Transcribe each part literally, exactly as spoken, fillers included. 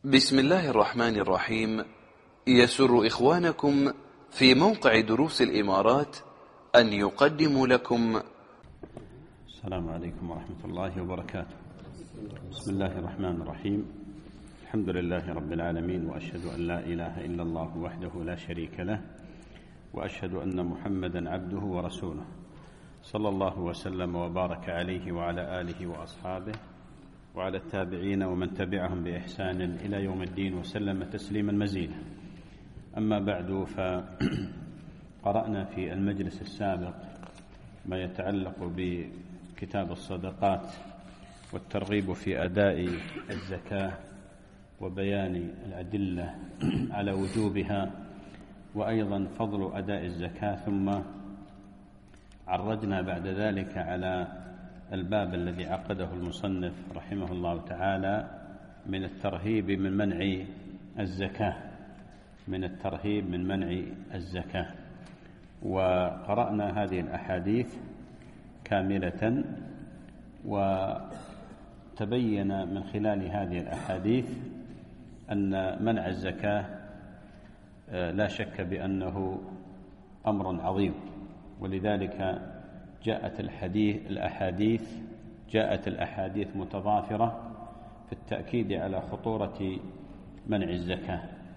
بسم الله الرحمن الرحيم. يسر إخوانكم في موقع دروس الإمارات أن يقدموا لكم. السلام عليكم ورحمة الله وبركاته. بسم الله الرحمن الرحيم. الحمد لله رب العالمين، وأشهد أن لا إله إلا الله وحده لا شريك له، وأشهد أن محمدا عبده ورسوله، صلى الله وسلم وبارك عليه وعلى آله وأصحابه وعلى التابعين ومن تبعهم بإحسان إلى يوم الدين وسلم تسليما مزيدا. أما بعد، فقرأنا في المجلس السابق ما يتعلق بكتاب الصدقات والترغيب في أداء الزكاة وبيان الأدلة على وجوبها، وأيضا فضل أداء الزكاة. ثم عرجنا بعد ذلك على الباب الذي عقده المصنف رحمه الله تعالى من الترهيب من منع الزكاة من الترهيب من منع الزكاة وقرأنا هذه الأحاديث كاملة، وتبين من خلال هذه الأحاديث أن منع الزكاة لا شك بأنه أمر عظيم، ولذلك جاءت الحديث الأحاديث جاءت الأحاديث متضافرة في التأكيد على خطورة منع الزكاة.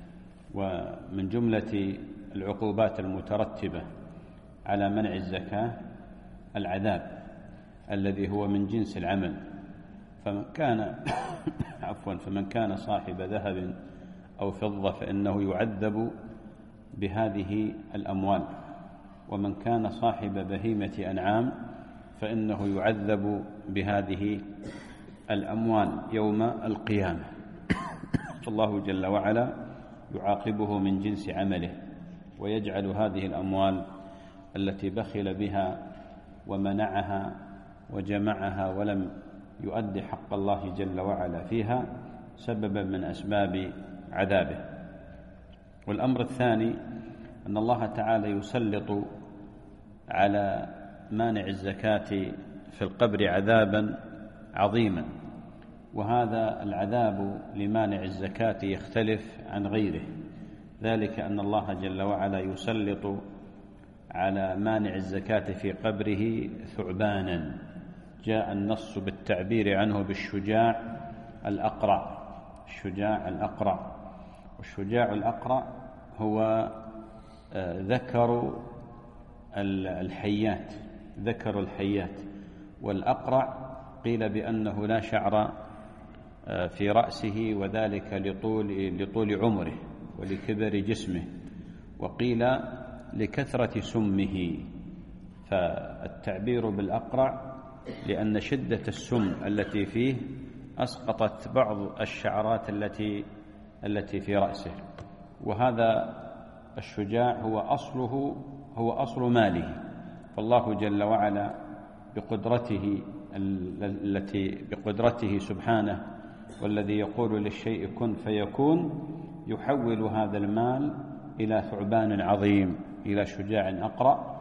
ومن جملة العقوبات المترتبة على منع الزكاة العذاب الذي هو من جنس العمل، فمن كان عفوا فمن كان صاحب ذهب أو فضة فإنه يعذب بهذه الأموال، ومن كان صاحب بهيمة أنعام فإنه يعذب بهذه الأموال يوم القيامة. فالله جل وعلا يعاقبه من جنس عمله، ويجعل هذه الأموال التي بخل بها ومنعها وجمعها ولم يؤدي حق الله جل وعلا فيها سببا من أسباب عذابه. والأمر الثاني أن الله تعالى يسلط على مانع الزكاة في القبر عذابا عظيما، وهذا العذاب لمانع الزكاة يختلف عن غيره، ذلك أن الله جل وعلا يسلط على مانع الزكاة في قبره ثعبانا، جاء النص بالتعبير عنه بالشجاع الأقرع. الشجاع الأقرع والشجاع الأقرع هو ذكر الحيات ذكر الحيات والأقرع قيل بأنه لا شعر في رأسه، وذلك لطول, لطول عمره ولكبر جسمه، وقيل لكثرة سمه. فالتعبير بالأقرع لأن شدة السم التي فيه أسقطت بعض الشعرات التي التي في رأسه. وهذا الشجاع هو أصله هو أصل ماله، فالله جل وعلا بقدرته التي بقدرته سبحانه، والذي يقول للشيء كن فيكون، يحول هذا المال إلى ثعبان عظيم، إلى شجاع أقرع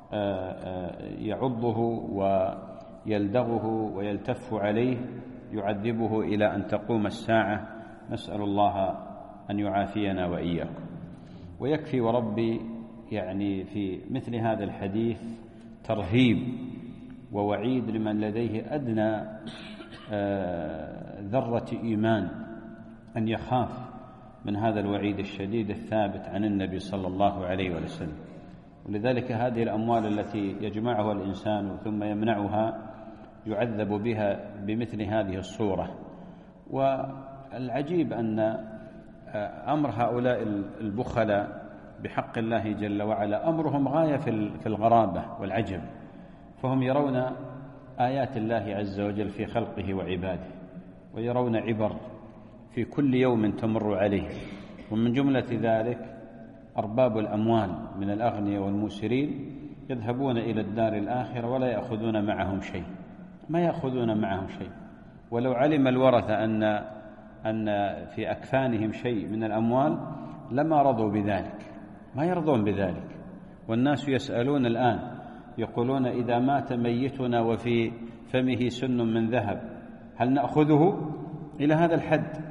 يعضه ويلدغه ويلتف عليه، يعذبه إلى أن تقوم الساعة. نسأل الله أن يعافينا وإياكم. ويكفي وربي يعني في مثل هذا الحديث ترهيب ووعيد لمن لديه أدنى ذرة إيمان أن يخاف من هذا الوعيد الشديد الثابت عن النبي صلى الله عليه وسلم. ولذلك هذه الأموال التي يجمعها الإنسان ثم يمنعها يعذب بها بمثل هذه الصورة. والعجيب أن أمر هؤلاء البخلاء بحق الله جل وعلا أمرهم غاية في الغرابة والعجب، فهم يرون آيات الله عز وجل في خلقه وعباده، ويرون عبر في كل يوم تمر عليه. ومن جملة ذلك أرباب الأموال من الأغنياء والموسرين يذهبون إلى الدار الآخرة ولا يأخذون معهم شيء ما يأخذون معهم شيء ولو علم الورثة أن أن في أكفانهم شيء من الأموال لما رضوا بذلك، ما يرضون بذلك. والناس يسألون الآن يقولون إذا مات ميتنا وفي فمه سن من ذهب هل نأخذه؟ إلى هذا الحد.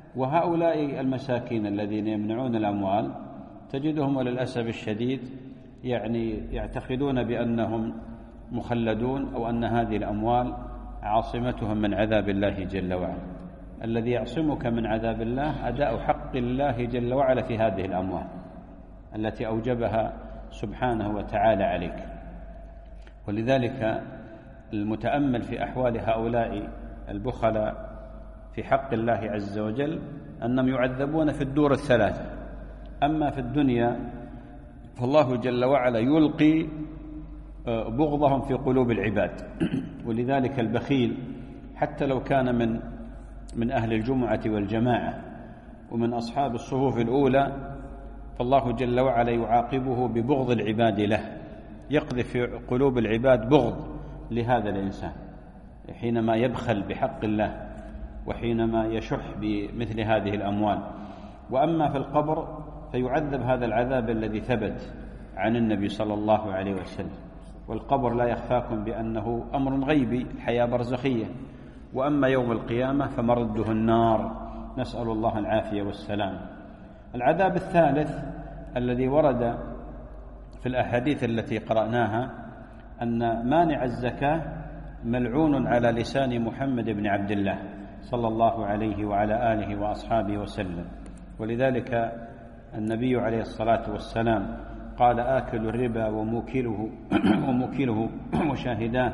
وهؤلاء المساكين الذين يمنعون الأموال تجدهم وللأسف الشديد يعني يعتقدون بأنهم مخلدون أو أن هذه الأموال عاصمتهم من عذاب الله جل وعلا. الذي يعصمك من عذاب الله أداء حق الله جل وعلا في هذه الأموال التي أوجبها سبحانه وتعالى عليك. ولذلك المتأمل في أحوال هؤلاء البخلاء في حق الله عز وجل أنهم يعذبون في الدور الثلاثة. أما في الدنيا فالله جل وعلا يلقي بغضهم في قلوب العباد. ولذلك البخيل حتى لو كان من من أهل الجمعة والجماعة ومن أصحاب الصفوف الأولى فالله جل وعلا يعاقبه ببغض العباد له، يقذف في قلوب العباد بغض لهذا الإنسان حينما يبخل بحق الله وحينما يشح بمثل هذه الأموال. وأما في القبر فيعذب هذا العذاب الذي ثبت عن النبي صلى الله عليه وسلم. والقبر لا يخفاكم بأنه أمر غيبي، حياة برزخية. وأما يوم القيامة فمرده النار، نسأل الله العافية والسلام. العذاب الثالث الذي ورد في الأحاديث التي قرأناها أن مانع الزكاة ملعون على لسان محمد بن عبد الله صلى الله عليه وعلى آله وأصحابه وسلم. ولذلك النبي عليه الصلاة والسلام قال: آكل الربا وموكله وموكله وشاهداه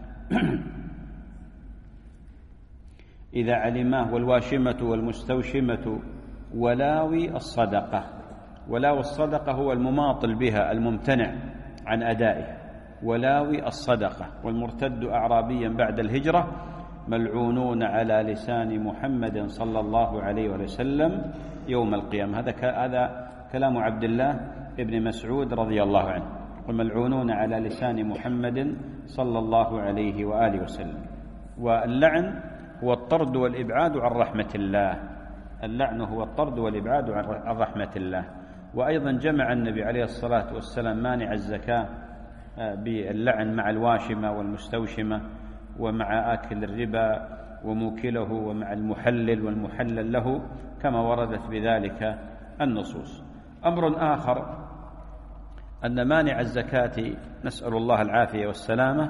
إذا علماه، والواشمة والمستوشمة ولاوي الصدقة. ولاوي الصدقة هو المماطل بها الممتنع عن أدائها، ولاوي الصدقة. والمرتد أعرابيا بعد الهجرة ملعونون على لسان محمد صلى الله عليه وسلم يوم القيامة. هذا هذا كلام عبد الله ابن مسعود رضي الله عنه، وملعونون على لسان محمد صلى الله عليه وآله وسلم. واللعن هو الطرد والإبعاد عن رحمة الله. اللعن هو الطرد والإبعاد عن رحمة الله. وأيضا جمع النبي عليه الصلاة والسلام مانع الزكاة باللعن مع الواشمة والمستوشمة ومع آكل الربا وموكله ومع المحلل والمحلل له كما وردت بذلك النصوص. أمر آخر أن مانع الزكاة نسأل الله العافية والسلامة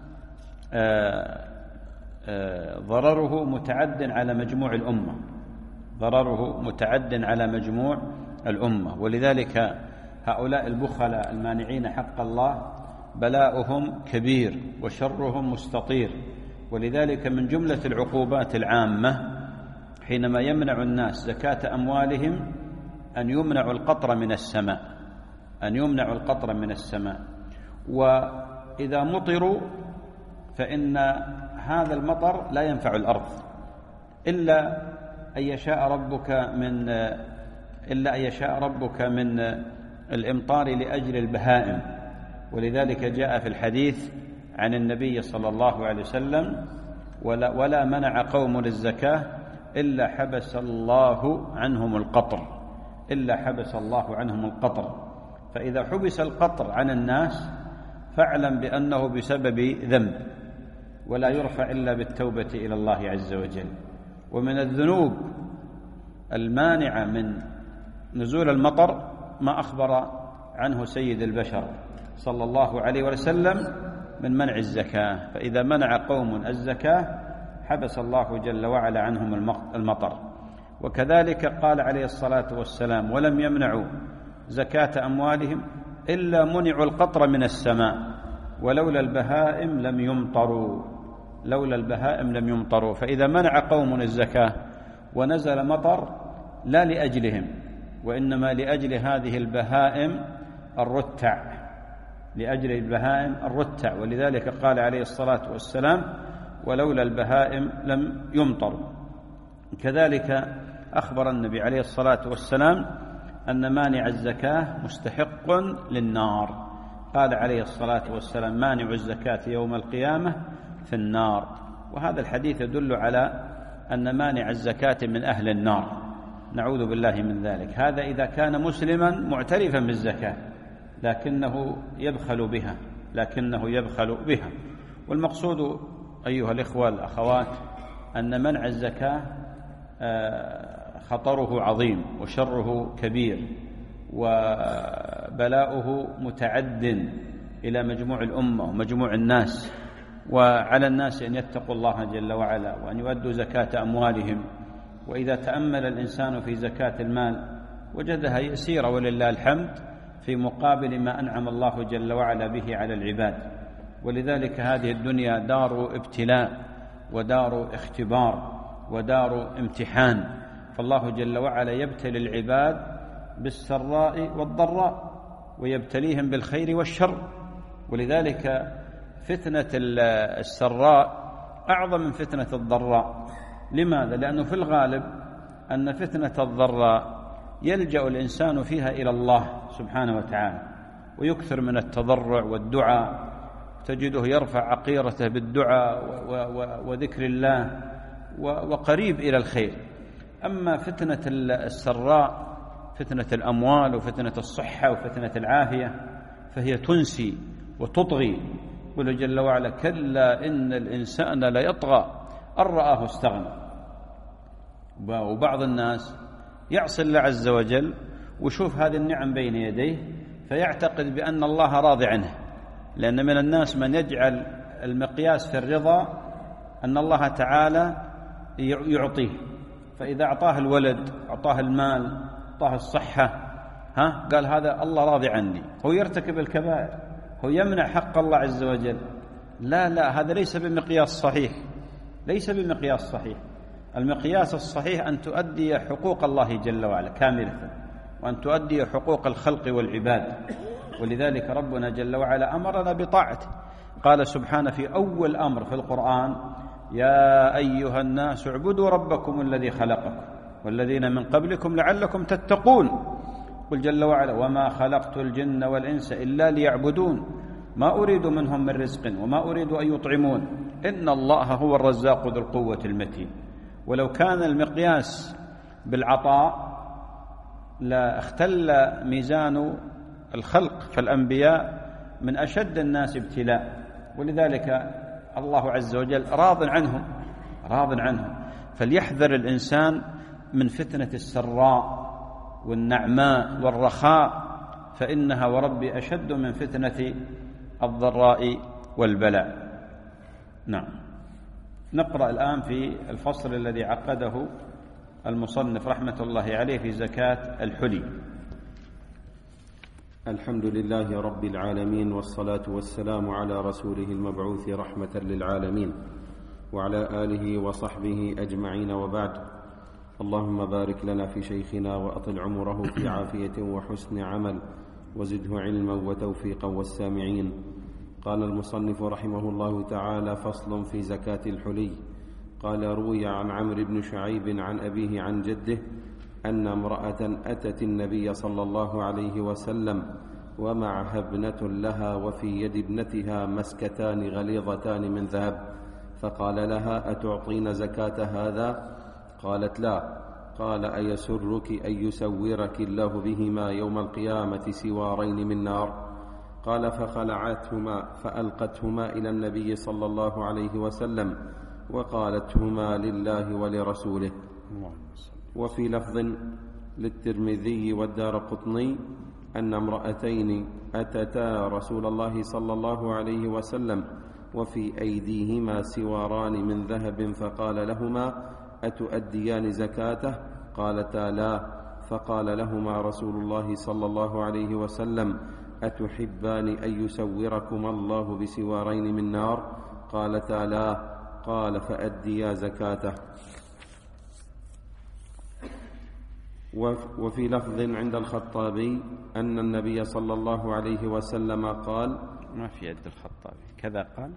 ضرره متعد على مجموع الأمة، ضرره متعد على مجموع الأمة. ولذلك هؤلاء البخلاء المانعين حق الله بلاؤهم كبير وشرهم مستطير. ولذلك من جملة العقوبات العامة حينما يمنع الناس زكاة أموالهم أن يمنعوا القطر من السماء، أن يمنعوا القطر من السماء. وإذا مطروا فإن هذا المطر لا ينفع الأرض إلا أن يشاء ربك من إلا أن يشاء ربك من الإمطار لأجل البهائم. ولذلك جاء في الحديث عن النبي صلى الله عليه وسلم: ولا, ولا منع قوم الزكاة إلا حبس الله عنهم القطر، إلا حبس الله عنهم القطر. فإذا حبس القطر عن الناس فاعلم بأنه بسبب ذنب، ولا يرفع إلا بالتوبة إلى الله عز وجل. ومن الذنوب المانعة من نزول المطر ما أخبر عنه سيد البشر صلى الله عليه وسلم من منع الزكاة. فإذا منع قوم الزكاة حبس الله جل وعلا عنهم المطر. وكذلك قال عليه الصلاة والسلام: ولم يمنعوا زكاة أموالهم إلا منعوا القطر من السماء، ولولا البهائم لم يمطروا، لولا البهائم لم يمطروا. فإذا منع قوم الزكاة ونزل مطر لا لأجلهم، وإنما لأجل هذه البهائم الرتع، لأجل البهائم الرتع. ولذلك قال عليه الصلاة والسلام: ولولا البهائم لم يمطروا. كذلك أخبر النبي عليه الصلاة والسلام أن مانع الزكاة مستحق للنار. قال عليه الصلاة والسلام: مانع الزكاة يوم القيامة في النار. وهذا الحديث يدل على أن مانع الزكاة من أهل النار، نعوذ بالله من ذلك. هذا إذا كان مسلما معترفا بالزكاة لكنه يبخل بها، لكنه يبخل بها. والمقصود أيها الإخوة الأخوات أن منع الزكاة خطره عظيم وشره كبير وبلاؤه متعد إلى مجموع الأمة ومجموع الناس، وعلى الناس أن يتقوا الله جل وعلا وأن يؤدوا زكاة أموالهم. وإذا تأمل الإنسان في زكاة المال وجدها يسيرة ولله الحمد في مقابل ما أنعم الله جل وعلا به على العباد. ولذلك هذه الدنيا دار ابتلاء ودار اختبار ودار امتحان، فالله جل وعلا يبتلي العباد بالسراء والضراء ويبتليهم بالخير والشر. ولذلك فتنة السراء أعظم من فتنة الضراء. لماذا؟ لأنه في الغالب أن فتنة الضراء يلجأ الإنسان فيها إلى الله سبحانه وتعالى ويكثر من التضرع والدعاء، تجده يرفع عقيرته بالدعاء وذكر الله وقريب إلى الخير. أما فتنة السراء، فتنة الأموال وفتنة الصحة وفتنة العافية، فهي تنسي وتطغي. يقول جل وعلا: كلا إن الإنسان ليطغى أن رآه استغنى. وبعض الناس يعصي الله عز وجل ويشوف هذه النعم بين يديه فيعتقد بأن الله راضي عنه، لأن من الناس من يجعل المقياس في الرضا أن الله تعالى يعطيه، فإذا أعطاه الولد، أعطاه المال، أعطاه الصحة، ها قال هذا الله راضي عني، هو يرتكب الكبائر، هو يمنع حق الله عز وجل. لا لا، هذا ليس بمقياس صحيح، ليس بمقياس صحيح. المقياس الصحيح أن تؤدي حقوق الله جل وعلا كاملة، وأن تؤدي حقوق الخلق والعباد. ولذلك ربنا جل وعلا أمرنا بطاعته. قال سبحانه في أول أمر في القرآن: يا أيها الناس اعبدوا ربكم الذي خلقكم والذين من قبلكم لعلكم تتقون. قل جل وعلا: وما خلقت الجن والإنس إلا ليعبدون ما أريد منهم من رزق وما أريد أن يطعمون إن الله هو الرزاق ذو القوة المتين. ولو كان المقياس بالعطاء لا اختل ميزان الخلق، فالأنبياء من أشد الناس ابتلاء، ولذلك الله عز وجل راض عنهم راض عنهم. فليحذر الإنسان من فتنة السراء والنعماء والرخاء، فإنها وربي أشد من فتنة الضراء والبلاء. نعم. نقرأ الآن في الفصل الذي عقده المصنف رحمة الله عليه في زكاة الحلي. الحمد لله رب العالمين، والصلاة والسلام على رسوله المبعوث رحمة للعالمين وعلى آله وصحبه أجمعين، وبعد. اللهم بارك لنا في شيخنا وأطل عمره في عافية وحسن عمل وزده علما وتوفيقا والسامعين. قال المصنف رحمه الله تعالى: فصل في زكاة الحلي. قال: روي عن عمرو بن شعيب عن أبيه عن جده أن امرأة أتت النبي صلى الله عليه وسلم ومعها ابنة لها وفي يد ابنتها مسكتان غليظتان من ذهب، فقال لها: أتعطين زكاة هذا؟ قالت: لا. قال: أيسرك أن يسورك الله بهما يوم القيامة سوارين من نار؟ قال: فخلعتهما فألقتهما إلى النبي صلى الله عليه وسلم وقالتهما لله ولرسوله. وفي لفظ للترمذي والدارقطني أن امرأتين أتتا رسول الله صلى الله عليه وسلم وفي أيديهما سواران من ذهب، فقال لهما: أتؤديان زكاته؟ قالتا: لا. فقال لهما رسول الله صلى الله عليه وسلم: أتحبان أن يسوركما الله بسوارين من نار؟ قالتا: لا. قال: فأديا زكاته. وفي لفظ عند الخطابي أن النبي صلى الله عليه وسلم قال، ما في يد الخطابي كذا قال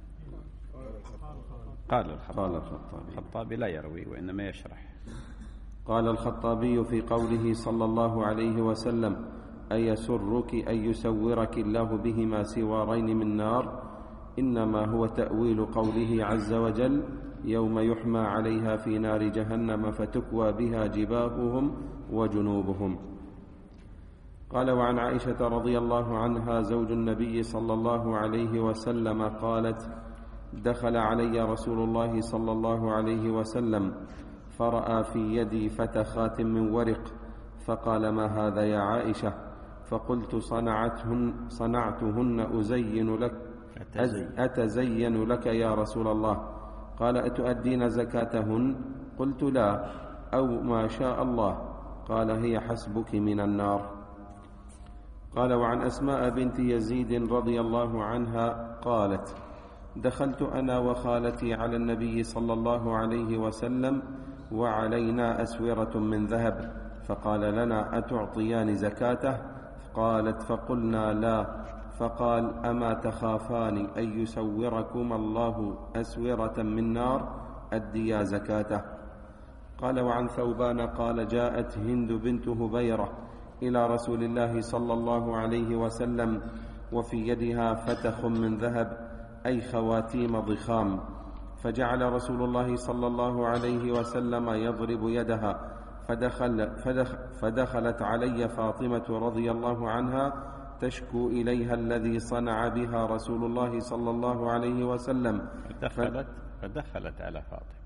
قال الخطابي, قال الخطابي. الخطابي لا يروي وإنما يشرح. قال الخطابي في قوله صلى الله عليه وسلم: أيسرك أن يسورك الله بهما سوارين من نار؟ إنما هو تأويل قوله عز وجل: يوم يحمى عليها في نار جهنم فتكوى بها جباههم وجنوبهم. قال: وعن عائشة رضي الله عنها زوج النبي صلى الله عليه وسلم قالت: دخل علي رسول الله صلى الله عليه وسلم فرأى في يدي فتخات من ورق، فقال: ما هذا يا عائشة؟ فقلت: صنعتهن, صنعتهن أزين لك أتزين لك يا رسول الله. قال: أتؤدين زكاتهن؟ قلت: لا، أو ما شاء الله. قال: هي حسبك من النار. قال: وعن أسماء بنت يزيد رضي الله عنها قالت: دخلت أنا وخالتي على النبي صلى الله عليه وسلم وعلينا أسورة من ذهب، فقال لنا: أتعطيان زكاته؟ قالت: فقلنا: لا. فقال: أما تخافان أن يسوركم الله أسورة من نار؟ أديا زكاته. قال: وعن ثوبان قال: جاءت هند بنت هبيرة إلى رسول الله صلى الله عليه وسلم وفي يدها فتخ من ذهب، أي خواتيم ضخام، فجعل رسول الله صلى الله عليه وسلم يضرب يدها، فدخل فدخ فدخلت علي فاطمة رضي الله عنها تشكو إليها الذي صنع بها رسول الله صلى الله عليه وسلم. فدخلت, فدخلت على فاطمة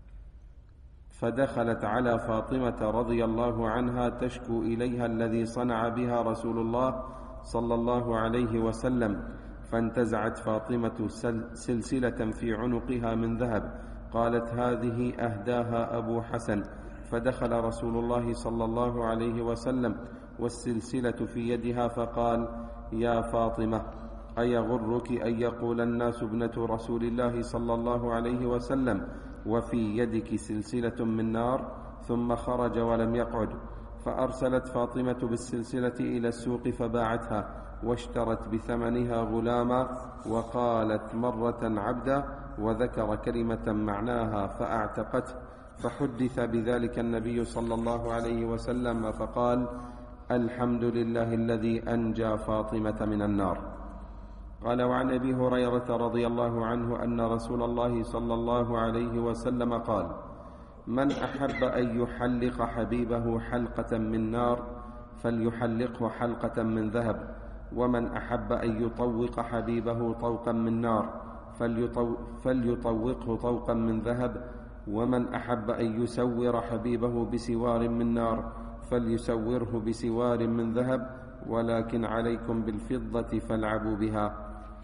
فدخلت على فاطمة رضي الله عنها تشكو إليها الذي صنع بها رسول الله صلى الله عليه وسلم، فانتزعت فاطمة سلسلة في عنقها من ذهب، قالت: هذه أهداها أبو حسن. فدخل رسول الله صلى الله عليه وسلم والسلسلة في يدها، فقال: يا فاطمة، أيغرك أن يقول الناس ابنة رسول الله صلى الله عليه وسلم وفي يدك سلسلة من نار؟ ثم خرج ولم يقعد. فأرسلت فاطمة بالسلسلة إلى السوق فباعتها، واشترت بثمنها غلاما، وقالت مرة عبدا، وذكر كلمة معناها فأعتقته. فحدث بذلك النبي صلى الله عليه وسلم فقال: الحمد لله الذي أنجى فاطمة من النار. قال: وعن أبي هريرة رضي الله عنه أن رسول الله صلى الله عليه وسلم قال: من أحب أن يحلق حبيبه حلقة من نار فليحلقه حلقة من ذهب، ومن أحب أن يطوق حبيبه طوقا من نار فليطوقه طوقا من ذهب، ومن أحب أن يسور حبيبه بسوار من نار فليسوره بسوار من ذهب، ولكن عليكم بالفضة فالعبوا بها.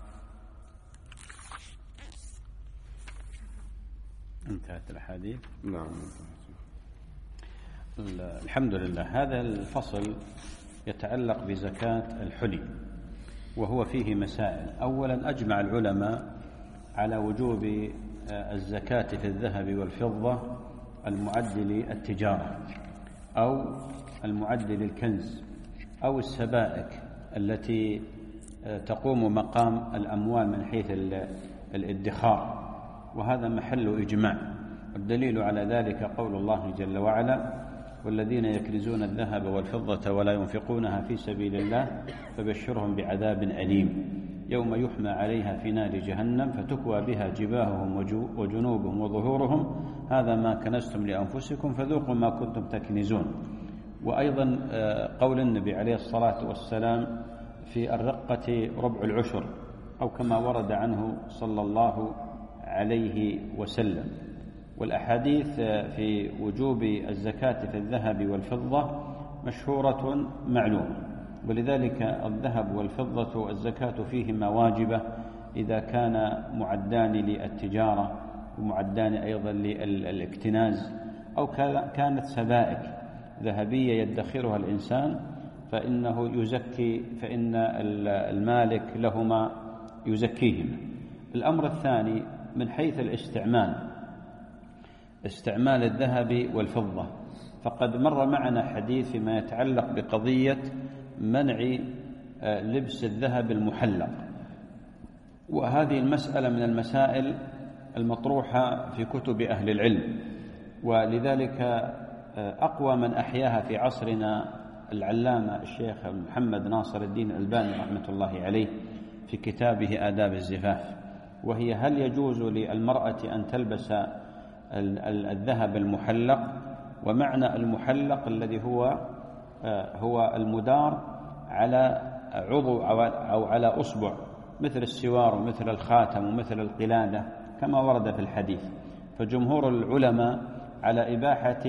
انتهت الحديث. نعم. الحمد لله. هذا الفصل يتعلق بزكاة الحلي، وهو فيه مسائل. أولا، أجمع العلماء على وجوب الزكاة في الذهب والفضة المعد للتجارة أو المعد للكنز أو السبائك التي تقوم مقام الأموال من حيث الادخار، وهذا محل إجماع. الدليل على ذلك قول الله جل وعلا: والذين يكنزون الذهب والفضة ولا ينفقونها في سبيل الله فبشرهم بعذاب أليم يوم يحمى عليها في نار جهنم فتكوى بها جباههم وجنوبهم وظهورهم هذا ما كنزتم لأنفسكم فذوقوا ما كنتم تكنزون. وأيضا قول النبي عليه الصلاة والسلام في الرقة ربع العشر، أو كما ورد عنه صلى الله عليه وسلم. والأحاديث في وجوب الزكاة في الذهب والفضة مشهورة معلومة، ولذلك الذهب والفضة الزكاة فيهما واجبة إذا كان معدان للتجارة ومعدان أيضا للاكتناز، أو كانت سبائك ذهبية يدخرها الإنسان فإنه يزكي، فإن المالك لهما يزكيهما. الأمر الثاني من حيث الاستعمال، استعمال الذهب والفضة، فقد مر معنا حديث فيما يتعلق بقضية منع لبس الذهب المحلق، وهذه المسألة من المسائل المطروحة في كتب أهل العلم، ولذلك أقوى من أحياها في عصرنا العلامة الشيخ محمد ناصر الدين الألباني رحمة الله عليه في كتابه آداب الزفاف، وهي: هل يجوز للمرأة أن تلبس الذهب المحلق؟ ومعنى المحلق الذي هو هو المدار على عضو أو على أصبع، مثل السوار ومثل الخاتم ومثل القلادة كما ورد في الحديث. فجمهور العلماء على إباحة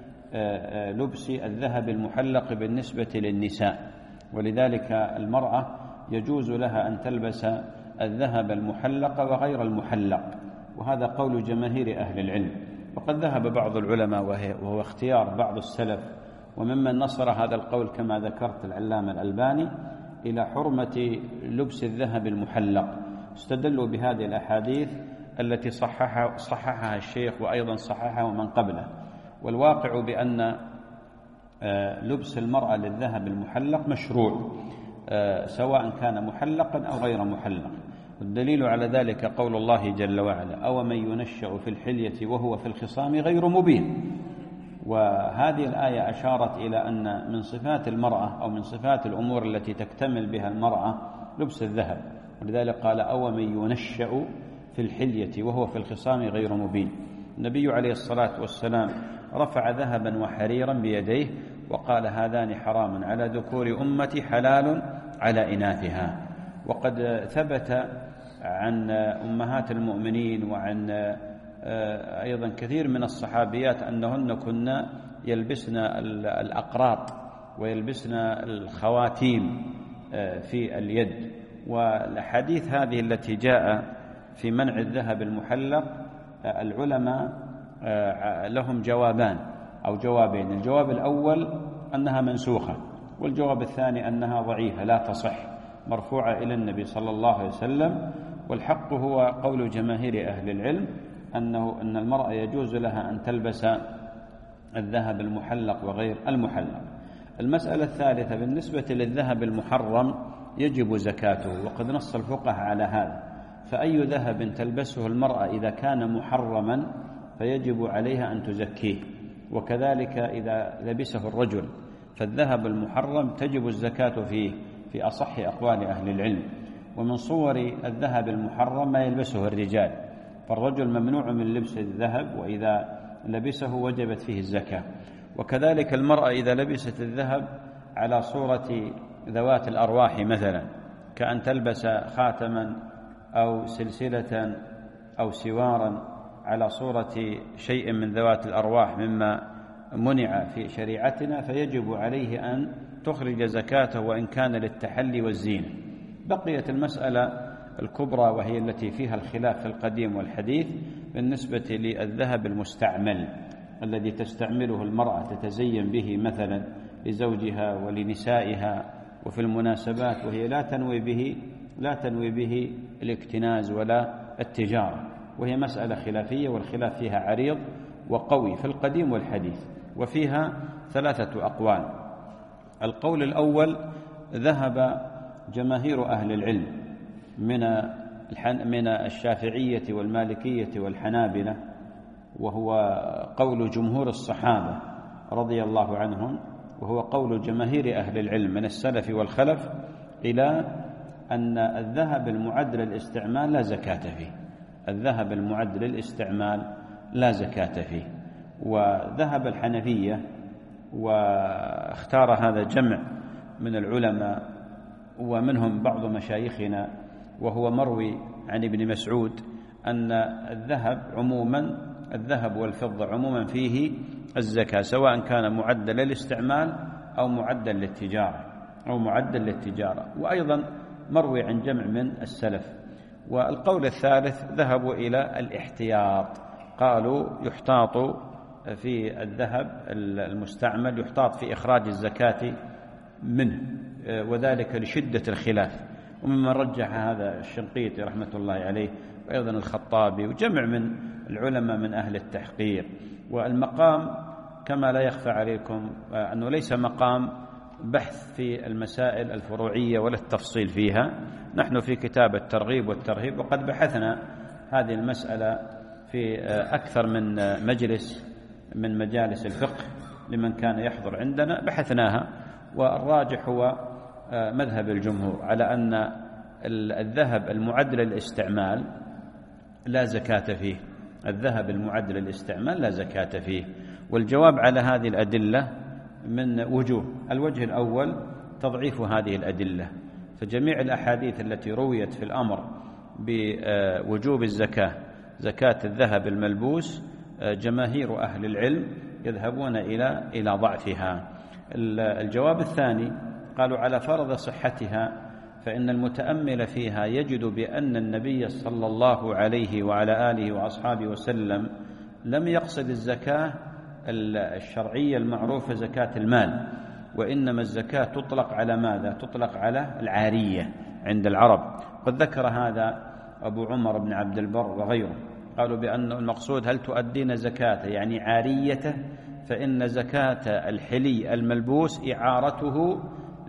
لبس الذهب المحلق بالنسبة للنساء، ولذلك المرأة يجوز لها أن تلبس الذهب المحلق وغير المحلق، وهذا قول جماهير أهل العلم. وقد ذهب بعض العلماء وهو اختيار بعض السلف وممن نصر هذا القول كما ذكرت العلامة الألباني إلى حرمة لبس الذهب المحلق، استدلوا بهذه الأحاديث التي صححها, صححها الشيخ وأيضا صححها من قبله. والواقع بأن لبس المرأة للذهب المحلق مشروع سواء كان محلقا أو غير محلق، والدليل على ذلك قول الله جل وعلا: أو من ينشأ في الحلية وهو في الخصام غير مبين. وهذه الآية أشارت إلى أن من صفات المرأة أو من صفات الأمور التي تكتمل بها المرأة لبس الذهب، ولذلك قال: أو من ينشأ في الحلية وهو في الخصام غير مبين. النبي عليه الصلاة والسلام رفع ذهبا وحريرا بيديه وقال: هذان حرام على ذكور أمتي حلال على إناثها. وقد ثبت عن أمهات المؤمنين وعن أيضا كثير من الصحابيات أنهن كنا يلبسن الأقراط ويلبسن الخواتيم في اليد. والحديث هذه التي جاء في منع الذهب المحلق العلماء لهم جوابان أو جوابين: الجواب الأول أنها منسوخة، والجواب الثاني أنها ضعيفة لا تصح مرفوعة إلى النبي صلى الله عليه وسلم. والحق هو قول جماهير أهل العلم أنه أن المرأة يجوز لها أن تلبس الذهب المحلق وغير المحلق. المسألة الثالثة بالنسبة للذهب المحرم يجب زكاته، وقد نص الفقهاء على هذا. فأي ذهب تلبسه المرأة إذا كان محرما فيجب عليها أن تزكيه، وكذلك إذا لبسه الرجل فالذهب المحرم تجب الزكاة فيه في أصح أقوال أهل العلم. ومن صور الذهب المحرم ما يلبسه الرجال، فالرجل ممنوع من لبس الذهب وإذا لبسه وجبت فيه الزكاة. وكذلك المرأة إذا لبست الذهب على صورة ذوات الأرواح مثلا، كأن تلبس خاتما أو سلسلة أو سوارا على صورة شيء من ذوات الأرواح مما منع في شريعتنا، فيجب عليه أن تخرج زكاته وإن كان للتحلي والزينة. بقيت المسألة الكبرى وهي التي فيها الخلاف في القديم والحديث بالنسبة للذهب المستعمل الذي تستعمله المرأة تتزين به مثلا لزوجها ولنسائها وفي المناسبات، وهي لا تنوي به لا تنوي به الاكتناز ولا التجارة، وهي مسألة خلافية والخلاف فيها عريض وقوي في القديم والحديث، وفيها ثلاثة أقوال. القول الأول ذهب جماهير أهل العلم من من الشافعية والمالكية والحنابلة، وهو قول جمهور الصحابة رضي الله عنهم، وهو قول جماهير أهل العلم من السلف والخلف، إلى أن الذهب المعد للاستعمال لا زكاة فيه. الذهب المعد للاستعمال لا زكاة فيه. وذهب الحنفية، واختار هذا جمع من العلماء ومنهم بعض مشايخنا، وهو مروي عن ابن مسعود، أن الذهب عموما الذهب والفضة عموما فيه الزكاة، سواء كان معدا للاستعمال أو معدا للتجارة أو معدا للتجارة وأيضا مروي عن جمع من السلف. والقول الثالث ذهبوا إلى الاحتياط، قالوا يحتاط في الذهب المستعمل، يحتاط في إخراج الزكاة منه، وذلك لشدة الخلاف. وممن رجح هذا الشنقيطي رحمة الله عليه، وأيضا الخطابي وجمع من العلماء من أهل التحقيق. والمقام كما لا يخفى عليكم أنه ليس مقام بحث في المسائل الفروعية ولا التفصيل فيها، نحن في كتاب الترغيب والترهيب، وقد بحثنا هذه المسألة في أكثر من مجلس من مجالس الفقه لمن كان يحضر عندنا، بحثناها، والراجح هو مذهب الجمهور على أن الذهب المعد للاستعمال لا زكاة فيه. الذهب المعد للاستعمال لا زكاة فيه. والجواب على هذه الأدلة من وجوه. الوجه الأول تضعيف هذه الأدلة، فجميع الأحاديث التي رويت في الأمر بوجوب الزكاة، زكاة الذهب الملبوس، جماهير أهل العلم يذهبون إلى إلى ضعفها. الجواب الثاني قالوا على فرض صحتها فإن المتأمل فيها يجد بأن النبي صلى الله عليه وعلى آله وأصحابه وسلم لم يقصد الزكاة الشرعية المعروفة زكاة المال، وإنما الزكاة تطلق على ماذا؟ تطلق على العارية عند العرب. قد ذكر هذا أبو عمر بن عبد البر وغيره، قالوا بأن المقصود هل تؤدين زكاة يعني عاريته، فإن زكاة الحلي الملبوس إعارته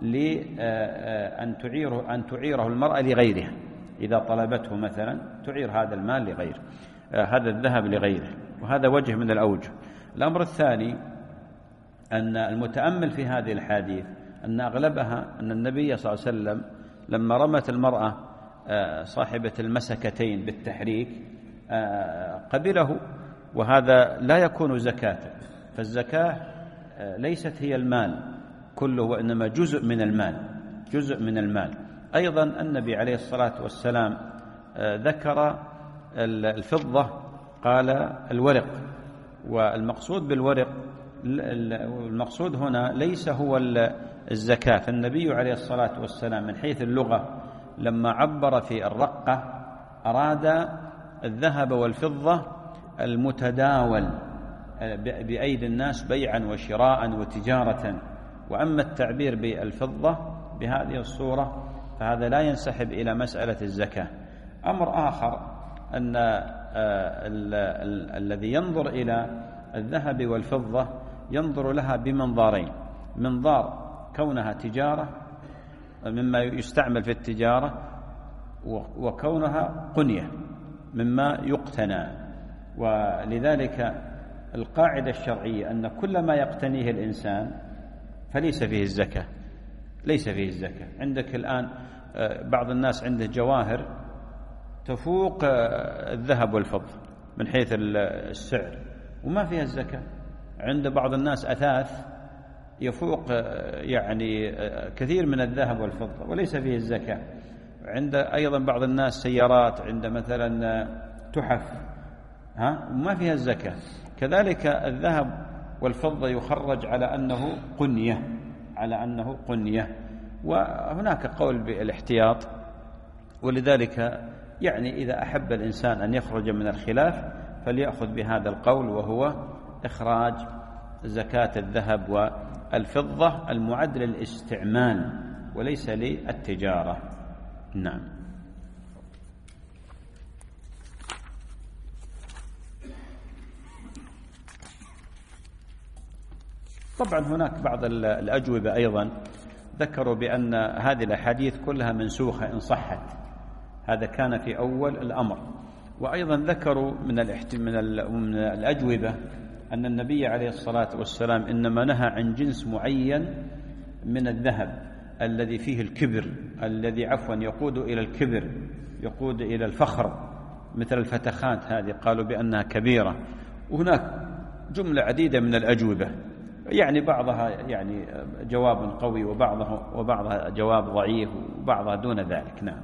لأن تعيره أن تعيره المرأة لغيرها، إذا طلبته مثلا تعير هذا المال لغيره، هذا الذهب لغيره، وهذا وجه من الأوجه. الأمر الثاني أن المتأمل في هذه الحديث أن أغلبها أن النبي صلى الله عليه وسلم لما رمت المرأة صاحبة المسكتين بالتحريك قبله، وهذا لا يكون زكاة، فالزكاة ليست هي المال كله وإنما جزء من المال، جزء من المال. أيضا النبي عليه الصلاة والسلام ذكر الفضة، قال الورق، والمقصود بالورق المقصود هنا ليس هو الزكاة، فالنبي عليه الصلاة والسلام من حيث اللغة لما عبر في الرقة أراد الذهب والفضة المتداول بأيدي الناس بيعا وشراء وتجارة، وأما التعبير بالفضة بهذه الصورة فهذا لا ينسحب إلى مسألة الزكاة. أمر آخر أن الذي ينظر إلى الذهب والفضة ينظر لها بمنظارين: منظار كونها تجارة مما يستعمل في التجارة، وكونها قنية مما يقتنى. ولذلك القاعدة الشرعية أن كل ما يقتنيه الإنسان فليس فيه الزكاة، ليس فيه الزكاة. عندك الآن بعض الناس عنده جواهر تفوق الذهب والفضة من حيث السعر وما فيها الزكاة. عند بعض الناس أثاث يفوق يعني كثير من الذهب والفضة وليس فيه الزكاة. عند أيضا بعض الناس سيارات، عند مثلا تحف ها وما فيها الزكاة. كذلك الذهب والفضة يخرج على أنه قنية، على أنه قنية، وهناك قول بالاحتياط. ولذلك يعني إذا أحب الإنسان أن يخرج من الخلاف فليأخذ بهذا القول، وهو إخراج زكاة الذهب والفضة المعد للاستعمال وليس للتجارة. نعم. طبعا هناك بعض الأجوبة أيضا ذكروا بأن هذه الأحاديث كلها منسوخة إن صحت، هذا كان في أول الأمر. وأيضا ذكروا من من الأجوبة أن النبي عليه الصلاة والسلام إنما نهى عن جنس معين من الذهب الذي فيه الكبر، الذي عفوا يقود إلى الكبر، يقود إلى الفخر، مثل الفتخات هذه قالوا بأنها كبيرة. وهناك جملة عديدة من الأجوبة، يعني بعضها يعني جواب قوي وبعضها وبعضها جواب ضعيف وبعضها دون ذلك. نعم.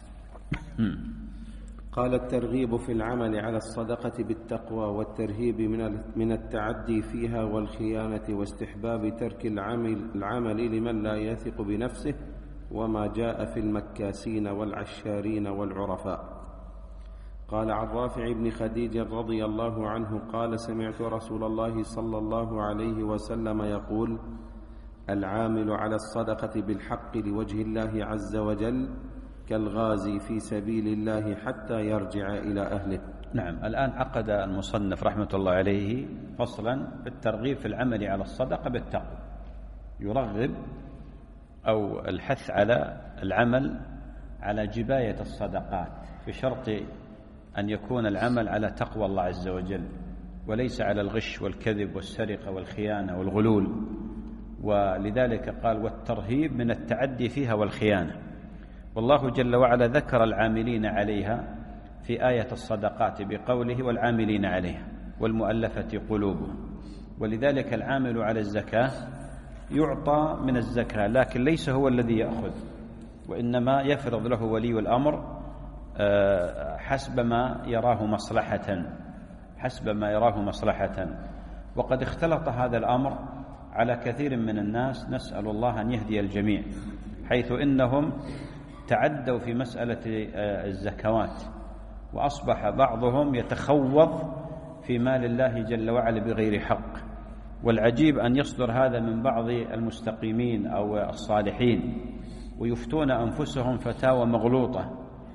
قال: الترغيب في العمل على الصدقة بالتقوى والترهيب من من التعدي فيها والخيانة واستحباب ترك العمل, العمل لمن لا يثق بنفسه، وما جاء في المكاسين والعشارين والعرفاء. قال عن رافع بن خديج رضي الله عنه قال: سمعت رسول الله صلى الله عليه وسلم يقول: العامل على الصدقة بالحق لوجه الله عز وجل كالغازي في سبيل الله حتى يرجع إلى أهله. نعم. الآن عقد المصنف رحمة الله عليه فصلا بالترغيب في العمل على الصدقة بالتقوى، يرغب أو الحث على العمل على جباية الصدقات بشرط أن يكون العمل على تقوى الله عز وجل، وليس على الغش والكذب والسرقة والخيانة والغلول. ولذلك قال: والترهيب من التعدي فيها والخيانة. والله جل وعلا ذكر العاملين عليها في آية الصدقات بقوله: والعاملين عليها والمؤلفة قلوبهم. ولذلك العامل على الزكاة يعطى من الزكاة، لكن ليس هو الذي يأخذ، وإنما يفرض له ولي الأمر حسب ما يراه مصلحة. حسب ما يراه مصلحة. وقد اختلط هذا الأمر على كثير من الناس، نسأل الله أن يهدي الجميع، حيث إنهم تعدوا في مسألة الزكوات، وأصبح بعضهم يتخوض في مال الله جل وعلا بغير حق. والعجيب أن يصدر هذا من بعض المستقيمين أو الصالحين، ويفتون أنفسهم فتاوى مغلوطة،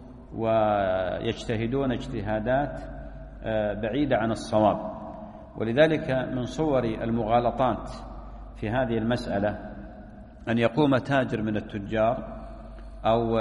ويجتهدون اجتهادات بعيدة عن الصواب. ولذلك من صور المغالطات في هذه المسألة أن يقوم تاجر من التجار أو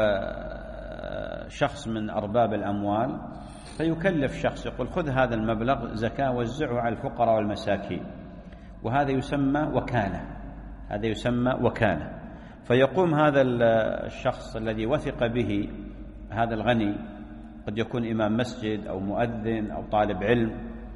شخص من أرباب الأموال فيكلف شخص، يقول خذ هذا المبلغ زكاة وزعه على الفقراء والمساكين، وهذا يسمى وكالة، هذا يسمى وكالة. فيقوم هذا الشخص الذي وثق به، هذا الغني قد يكون إمام مسجد أو مؤذن أو طالب علم،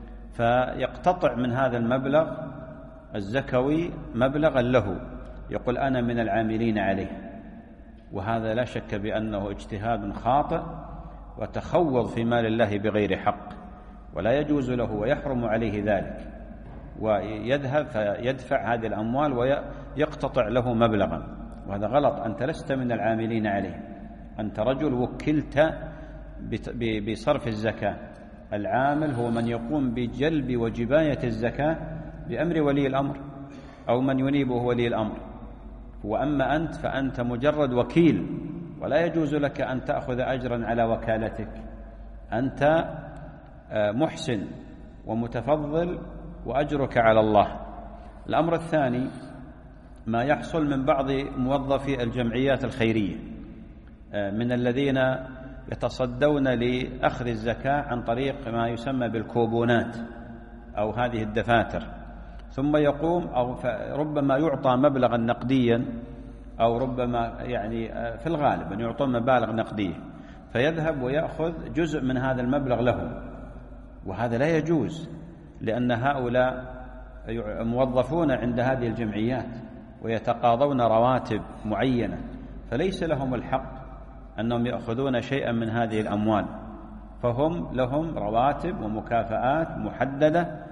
فيقتطع من هذا المبلغ الزكوي مبلغا له، يقول أنا من العاملين عليه. وهذا لا شك بأنه اجتهاد خاطئ وتخوض في مال الله بغير حق، ولا يجوز له ويحرم عليه ذلك، ويذهب فيدفع هذه الأموال ويقتطع له مبلغا، وهذا غلط. أنت لست من العاملين عليه، أنت رجل وكلت بصرف الزكاة. العامل هو من يقوم بجلب وجباية الزكاة بأمر ولي الأمر أو من ينيبه ولي الأمر. وأما أنت فأنت مجرد وكيل، ولا يجوز لك أن تأخذ أجرا على وكالتك. أنت محسن ومتفضل وأجرك على الله. الأمر الثاني ما يحصل من بعض موظفي الجمعيات الخيرية من الذين يتصدون لأخذ الزكاة عن طريق ما يسمى بالكوبونات أو هذه الدفاتر، ثم يقوم أو ربما يعطى مبلغا نقديا، أو ربما يعني في الغالب أن يعطون مبالغ نقدية، فيذهب ويأخذ جزء من هذا المبلغ له، وهذا لا يجوز، لأن هؤلاء موظفون عند هذه الجمعيات ويتقاضون رواتب معينة، فليس لهم الحق أنهم يأخذون شيئا من هذه الأموال، فهم لهم رواتب ومكافآت محددة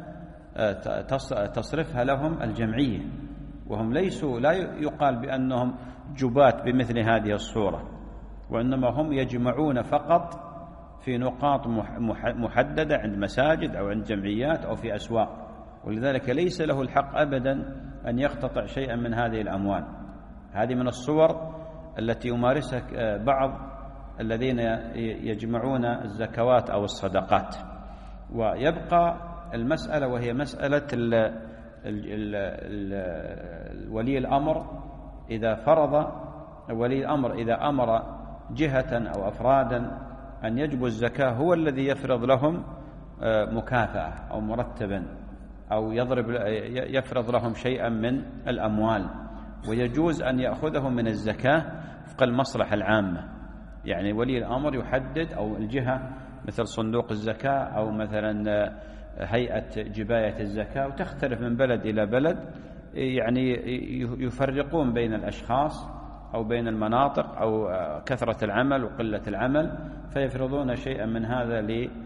تصرفها لهم الجمعية، وهم ليسوا لا يقال بأنهم جبات بمثل هذه الصورة، وإنما هم يجمعون فقط في نقاط محددة عند مساجد أو عند جمعيات أو في أسواق، ولذلك ليس له الحق أبدا أن يقتطع شيئا من هذه الأموال. هذه من الصور التي يمارسها بعض الذين يجمعون الزكوات أو الصدقات. ويبقى المسألة وهي مسألة ال ال ال ولي الأمر إذا فرض ولي الأمر إذا أمر جهة أو أفرادا أن يجبوا الزكاة، هو الذي يفرض لهم مكافأة أو مرتبا أو يضرب يفرض لهم شيئا من الأموال، ويجوز أن يأخذهم من الزكاة وفق المصلحة العامة. يعني ولي الأمر يحدد أو الجهة مثل صندوق الزكاة أو مثلا هيئة جباية الزكاة، وتختلف من بلد إلى بلد، يعني يفرقون بين الأشخاص أو بين المناطق أو كثرة العمل وقلة العمل، فيفرضون شيئا من هذا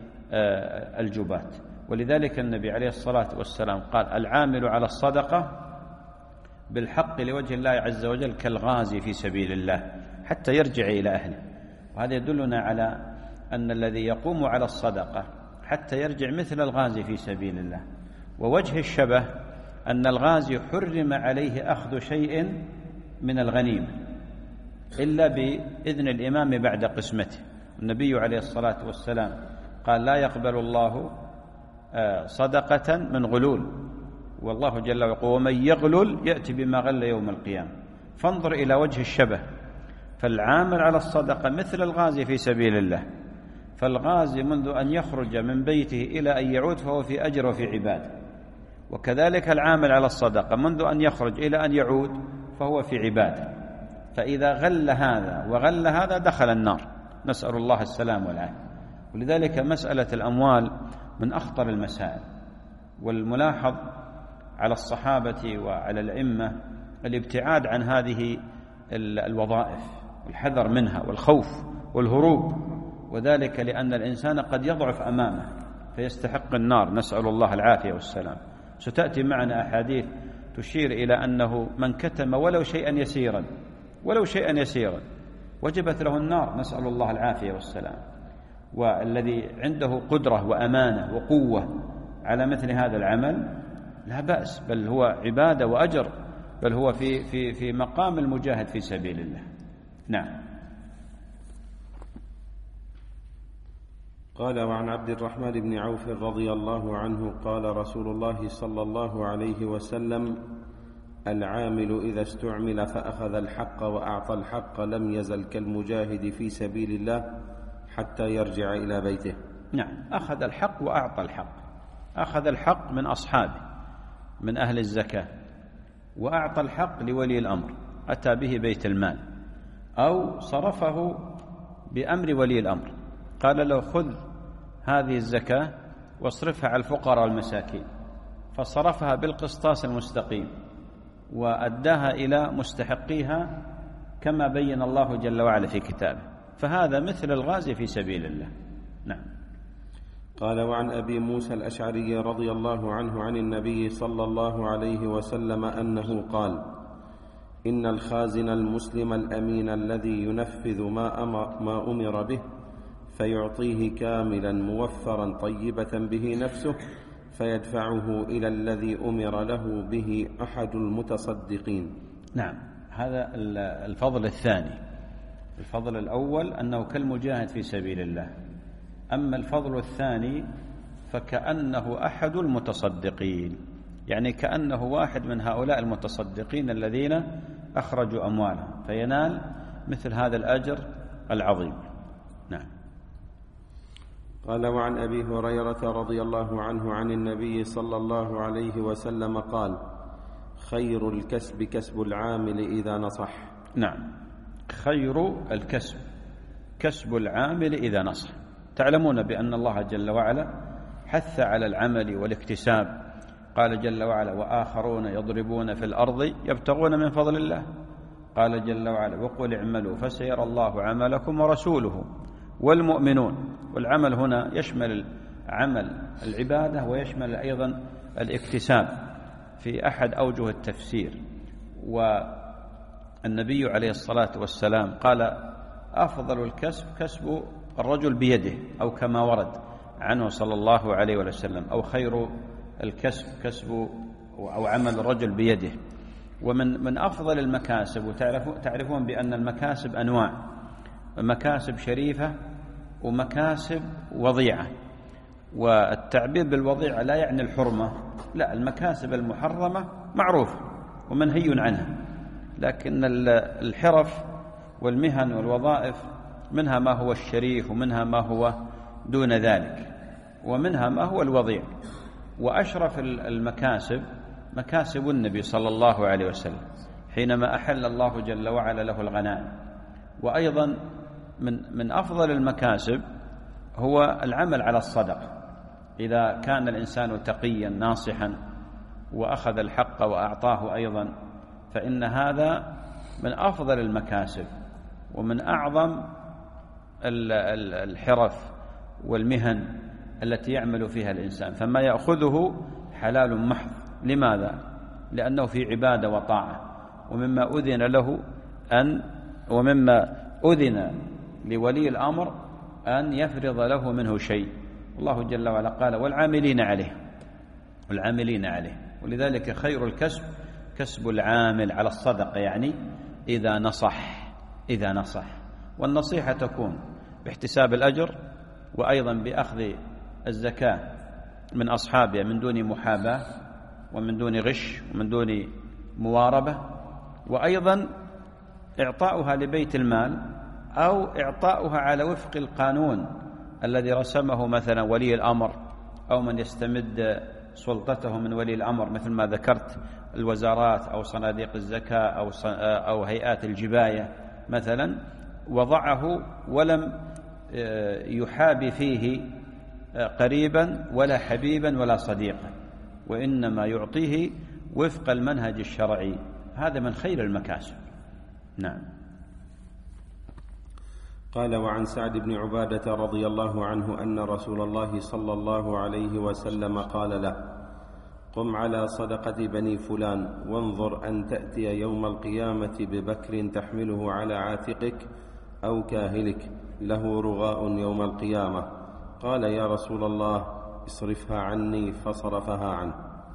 للجبات. ولذلك النبي عليه الصلاة والسلام قال العامل على الصدقة بالحق لوجه الله عز وجل كالغازي في سبيل الله حتى يرجع إلى أهله. وهذا يدلنا على أن الذي يقوم على الصدقة حتى يرجع مثل الغازي في سبيل الله. ووجه الشبه أن الغازي حرم عليه أخذ شيء من الغنيمة إلا بإذن الإمام بعد قسمته. النبي عليه الصلاة والسلام قال لا يقبل الله صدقة من غلول، والله جل وعلا يقول ومن يغلل يأتي بما غل يوم القيامة. فانظر إلى وجه الشبه، فالعامل على الصدقة مثل الغازي في سبيل الله، فالغازي منذ أن يخرج من بيته إلى أن يعود فهو في أجر وفي عبادة، وكذلك العامل على الصدقة منذ أن يخرج إلى أن يعود فهو في عبادة. فإذا غل هذا وغل هذا دخل النار، نسأل الله السلام والعافية. ولذلك مسألة الأموال من أخطر المسائل، والملاحظ على الصحابة وعلى الأئمة الابتعاد عن هذه الوظائف والحذر منها والخوف والهروب، وذلك لأن الإنسان قد يضعف أمامه، فيستحق النار، نسأل الله العافية والسلام. ستأتي معنا أحاديث تشير إلى أنه من كتم ولو شيئا يسيرا ولو شيئا يسيرا وجبت له النار، نسأل الله العافية والسلام. والذي عنده قدرة وأمانة وقوة على مثل هذا العمل لا بأس، بل هو عبادة وأجر، بل هو في في في مقام المجاهد في سبيل الله. نعم. قال: وعن عبد الرحمن بن عوف رضي الله عنه قال رسول الله صلى الله عليه وسلم: العامل إذا استعمل فأخذ الحق وأعطى الحق لم يزل كالمجاهد في سبيل الله حتى يرجع إلى بيته. نعم، أخذ الحق وأعطى الحق. أخذ الحق من أصحابه من أهل الزكاة، وأعطى الحق لولي الأمر، أتى به بيت المال أو صرفه بأمر ولي الأمر، قال له: خذ هذه الزكاة واصرفها على الفقراء والمساكين، فصرفها بالقسطاس المستقيم وأداها إلى مستحقيها كما بين الله جل وعلا في كتابه، فهذا مثل الغازي في سبيل الله. نعم. قال: وعن أبي موسى الأشعري رضي الله عنه عن النبي صلى الله عليه وسلم أنه قال: إن الخازن المسلم الأمين الذي ينفذ ما أمر, ما أمر به فيعطيه كاملا موفرا طيبة به نفسه فيدفعه إلى الذي أمر له به أحد المتصدقين. نعم، هذا الفضل الثاني. الفضل الأول أنه كالمجاهد في سبيل الله، أما الفضل الثاني فكأنه أحد المتصدقين، يعني كأنه واحد من هؤلاء المتصدقين الذين أخرجوا أموالهم، فينال مثل هذا الأجر العظيم. نعم. قال: وعن أبي هريرة رضي الله عنه عن النبي صلى الله عليه وسلم قال: خير الكسب كسب العامل إذا نصح. نعم، خير الكسب كسب العامل إذا نصح. تعلمون بأن الله جل وعلا حث على العمل والاكتساب، قال جل وعلا: وآخرون يضربون في الأرض يبتغون من فضل الله. قال جل وعلا: وقل اعملوا فسيرى الله عملكم ورسوله والمؤمنون. والعمل هنا يشمل عمل العبادة ويشمل أيضا الاكتساب في أحد أوجه التفسير. والنبي عليه الصلاة والسلام قال: أفضل الكسب كسب الرجل بيده، أو كما ورد عنه صلى الله عليه وسلم، أو خير الكسب كسب أو عمل الرجل بيده. ومن من أفضل المكاسب، وتعرفون بأن المكاسب أنواع، مكاسب شريفة ومكاسب وضيعة. والتعبير بالوضيعة لا يعني الحرمة، لا، المكاسب المحرمة معروف ومنهي عنها، لكن الحرف والمهن والوظائف منها ما هو الشريف ومنها ما هو دون ذلك ومنها ما هو الوضيع. وأشرف المكاسب مكاسب النبي صلى الله عليه وسلم حينما أحل الله جل وعلا له الغنائم. وأيضا من من أفضل المكاسب هو العمل على الصدقة، إذا كان الإنسان تقيا ناصحا وأخذ الحق وأعطاه أيضا، فإن هذا من أفضل المكاسب ومن أعظم الحرف والمهن التي يعمل فيها الإنسان، فما يأخذه حلال محض. لماذا؟ لأنه في عبادة وطاعة، ومما أذن له أن ومما أذن لولي الأمر أن يفرض له منه شيء. الله جل وعلا قال: والعاملين عليه والعاملين عليه. ولذلك خير الكسب كسب العامل على الصدقة، يعني إذا نصح إذا نصح والنصيحة تكون باحتساب الأجر، وأيضا بأخذ الزكاة من أصحابها من دون محاباة ومن دون غش ومن دون مواربة، وأيضا إعطاؤها لبيت المال أو إعطاؤها على وفق القانون الذي رسمه مثلا ولي الأمر أو من يستمد سلطته من ولي الأمر، مثل ما ذكرت الوزارات أو صناديق الزكاة أو أو هيئات الجباية مثلا، وضعه ولم يحابي فيه قريبا ولا حبيبا ولا صديقا، وإنما يعطيه وفق المنهج الشرعي. هذا من خير المكاسب. نعم. قال: وعن سعد بن عبادة رضي الله عنه أن رسول الله صلى الله عليه وسلم قال له: قم على صدقة بني فلان وانظر أن تأتي يوم القيامة ببكر تحمله على عاتقك أو كاهلك له رغاء يوم القيامة. قال: يا رسول الله اصرفها عني، فصرفها عنه.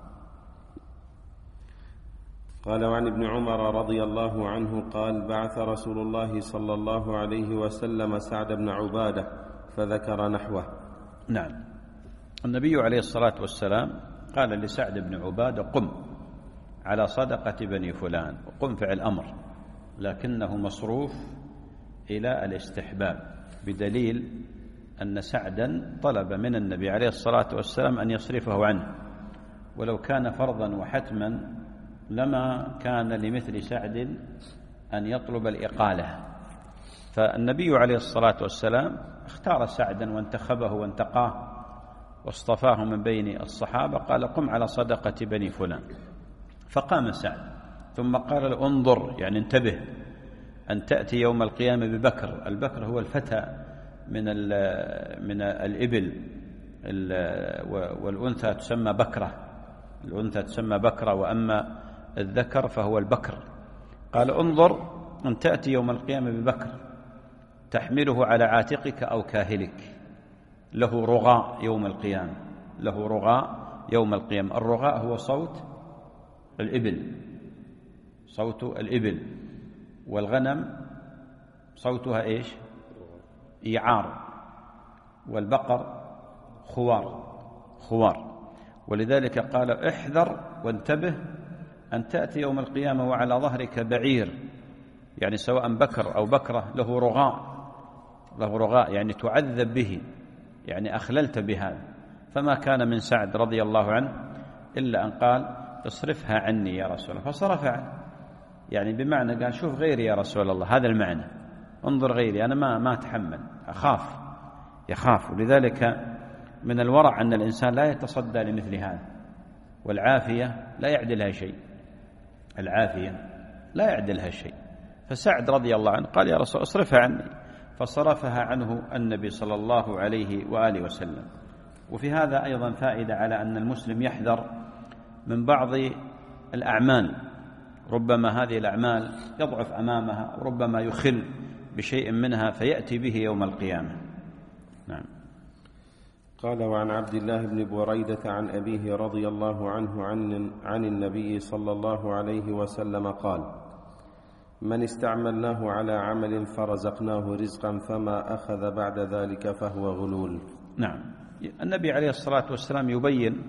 قال: وعن ابن عمر رضي الله عنه قال: بعث رسول الله صلى الله عليه وسلم سعد بن عبادة فذكر نحوه. نعم. النبي عليه الصلاة والسلام قال لسعد بن عبادة: قم على صدقة بني فلان. وقم فعل أمر، لكنه مصروف إلى الاستحباب، بدليل أن سعدا طلب من النبي عليه الصلاة والسلام أن يصرفه عنه، ولو كان فرضا وحتما لما كان لمثل سعد أن يطلب الإقالة. فالنبي عليه الصلاة والسلام اختار سعدا وانتخبه وانتقاه واصطفاه من بين الصحابة. قال: قم على صدقة بني فلان. فقام سعد، ثم قال له: انظر، يعني انتبه، أن تأتي يوم القيامة ببكر. البكر هو الفتى من من الإبل، والأنثى تسمى بكرة، الأنثى تسمى بكرة، وأما الذكر فهو البكر. قال: انظر أن تأتي يوم القيامة ببكر تحمله على عاتقك أو كاهلك له رغاء يوم القيامة، له رغاء يوم القيامة. الرغاء هو صوت الإبل، صوت الإبل، والغنم صوتها إيش؟ إيعار، والبقر خوار خوار. ولذلك قال: احذر وانتبه أن تأتي يوم القيامة وعلى ظهرك بعير، يعني سواء بكر أو بكرة، له رغاء، له رغاء يعني تعذب به، يعني أخللت بهذا. فما كان من سعد رضي الله عنه إلا أن قال: اصرفها عني يا رسول الله، فصرف عنه، يعني بمعنى قال: شوف غيري يا رسول الله، هذا المعنى، انظر غيري، أنا ما ما أتحمل، أخاف، يخاف. ولذلك من الورع أن الإنسان لا يتصدى لمثل هذا، والعافية لا يعدلها شيء، العافية لا يعدلها شيء. فسعد رضي الله عنه قال: يا رسول الله اصرفها عني، فصرفها عنه النبي صلى الله عليه وآله وسلم. وفي هذا أيضا فائدة على أن المسلم يحذر من بعض الأعمال، ربما هذه الأعمال يضعف أمامها، وربما يخل بشيء منها فيأتي به يوم القيامة. نعم. قال: وعن عبد الله بن بريدة عن أبيه رضي الله عنه عن, عن النبي صلى الله عليه وسلم قال: من استعملناه على عمل فرزقناه رزقا فما أخذ بعد ذلك فهو غلول. نعم. النبي عليه الصلاة والسلام يبين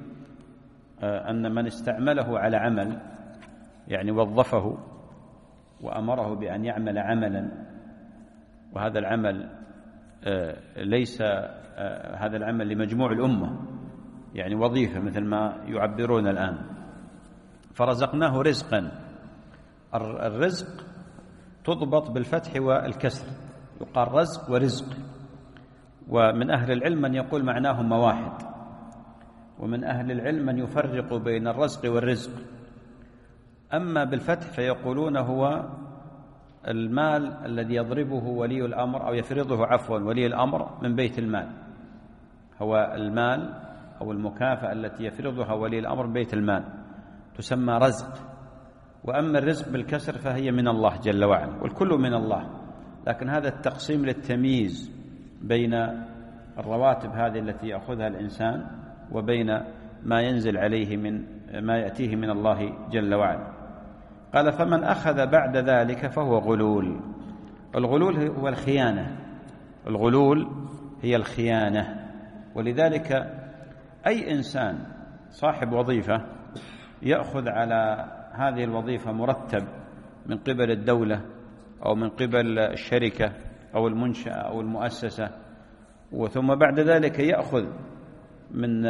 أن من استعمله على عمل، يعني وظفه وأمره بأن يعمل عملا، وهذا العمل ليس هذا العمل لمجموع الأمة، يعني وظيفة مثل ما يعبرون الآن، فرزقناه رزقا. الرزق تضبط بالفتح والكسر، يقال رزق ورزق. ومن أهل العلم من يقول معناهما واحد، ومن أهل العلم من يفرق بين الرزق والرزق. أما بالفتح فيقولون هو المال الذي يضربه ولي الأمر أو يفرضه عفوا ولي الأمر من بيت المال، هو المال أو المكافأة التي يفرضها ولي الأمر من بيت المال تسمى رزق. وأما الرزق بالكسر فهي من الله جل وعلا، والكل من الله. لكن هذا التقسيم للتمييز بين الرواتب هذه التي يأخذها الإنسان وبين ما ينزل عليه من ما يأتيه من الله جل وعلا. قال: فمن أخذ بعد ذلك فهو غلول. الغلول هو الخيانة، الغلول هي الخيانة. ولذلك أي إنسان صاحب وظيفة يأخذ على هذه الوظيفة مرتب من قبل الدولة أو من قبل الشركة أو المنشأة أو المؤسسة، وثم بعد ذلك يأخذ من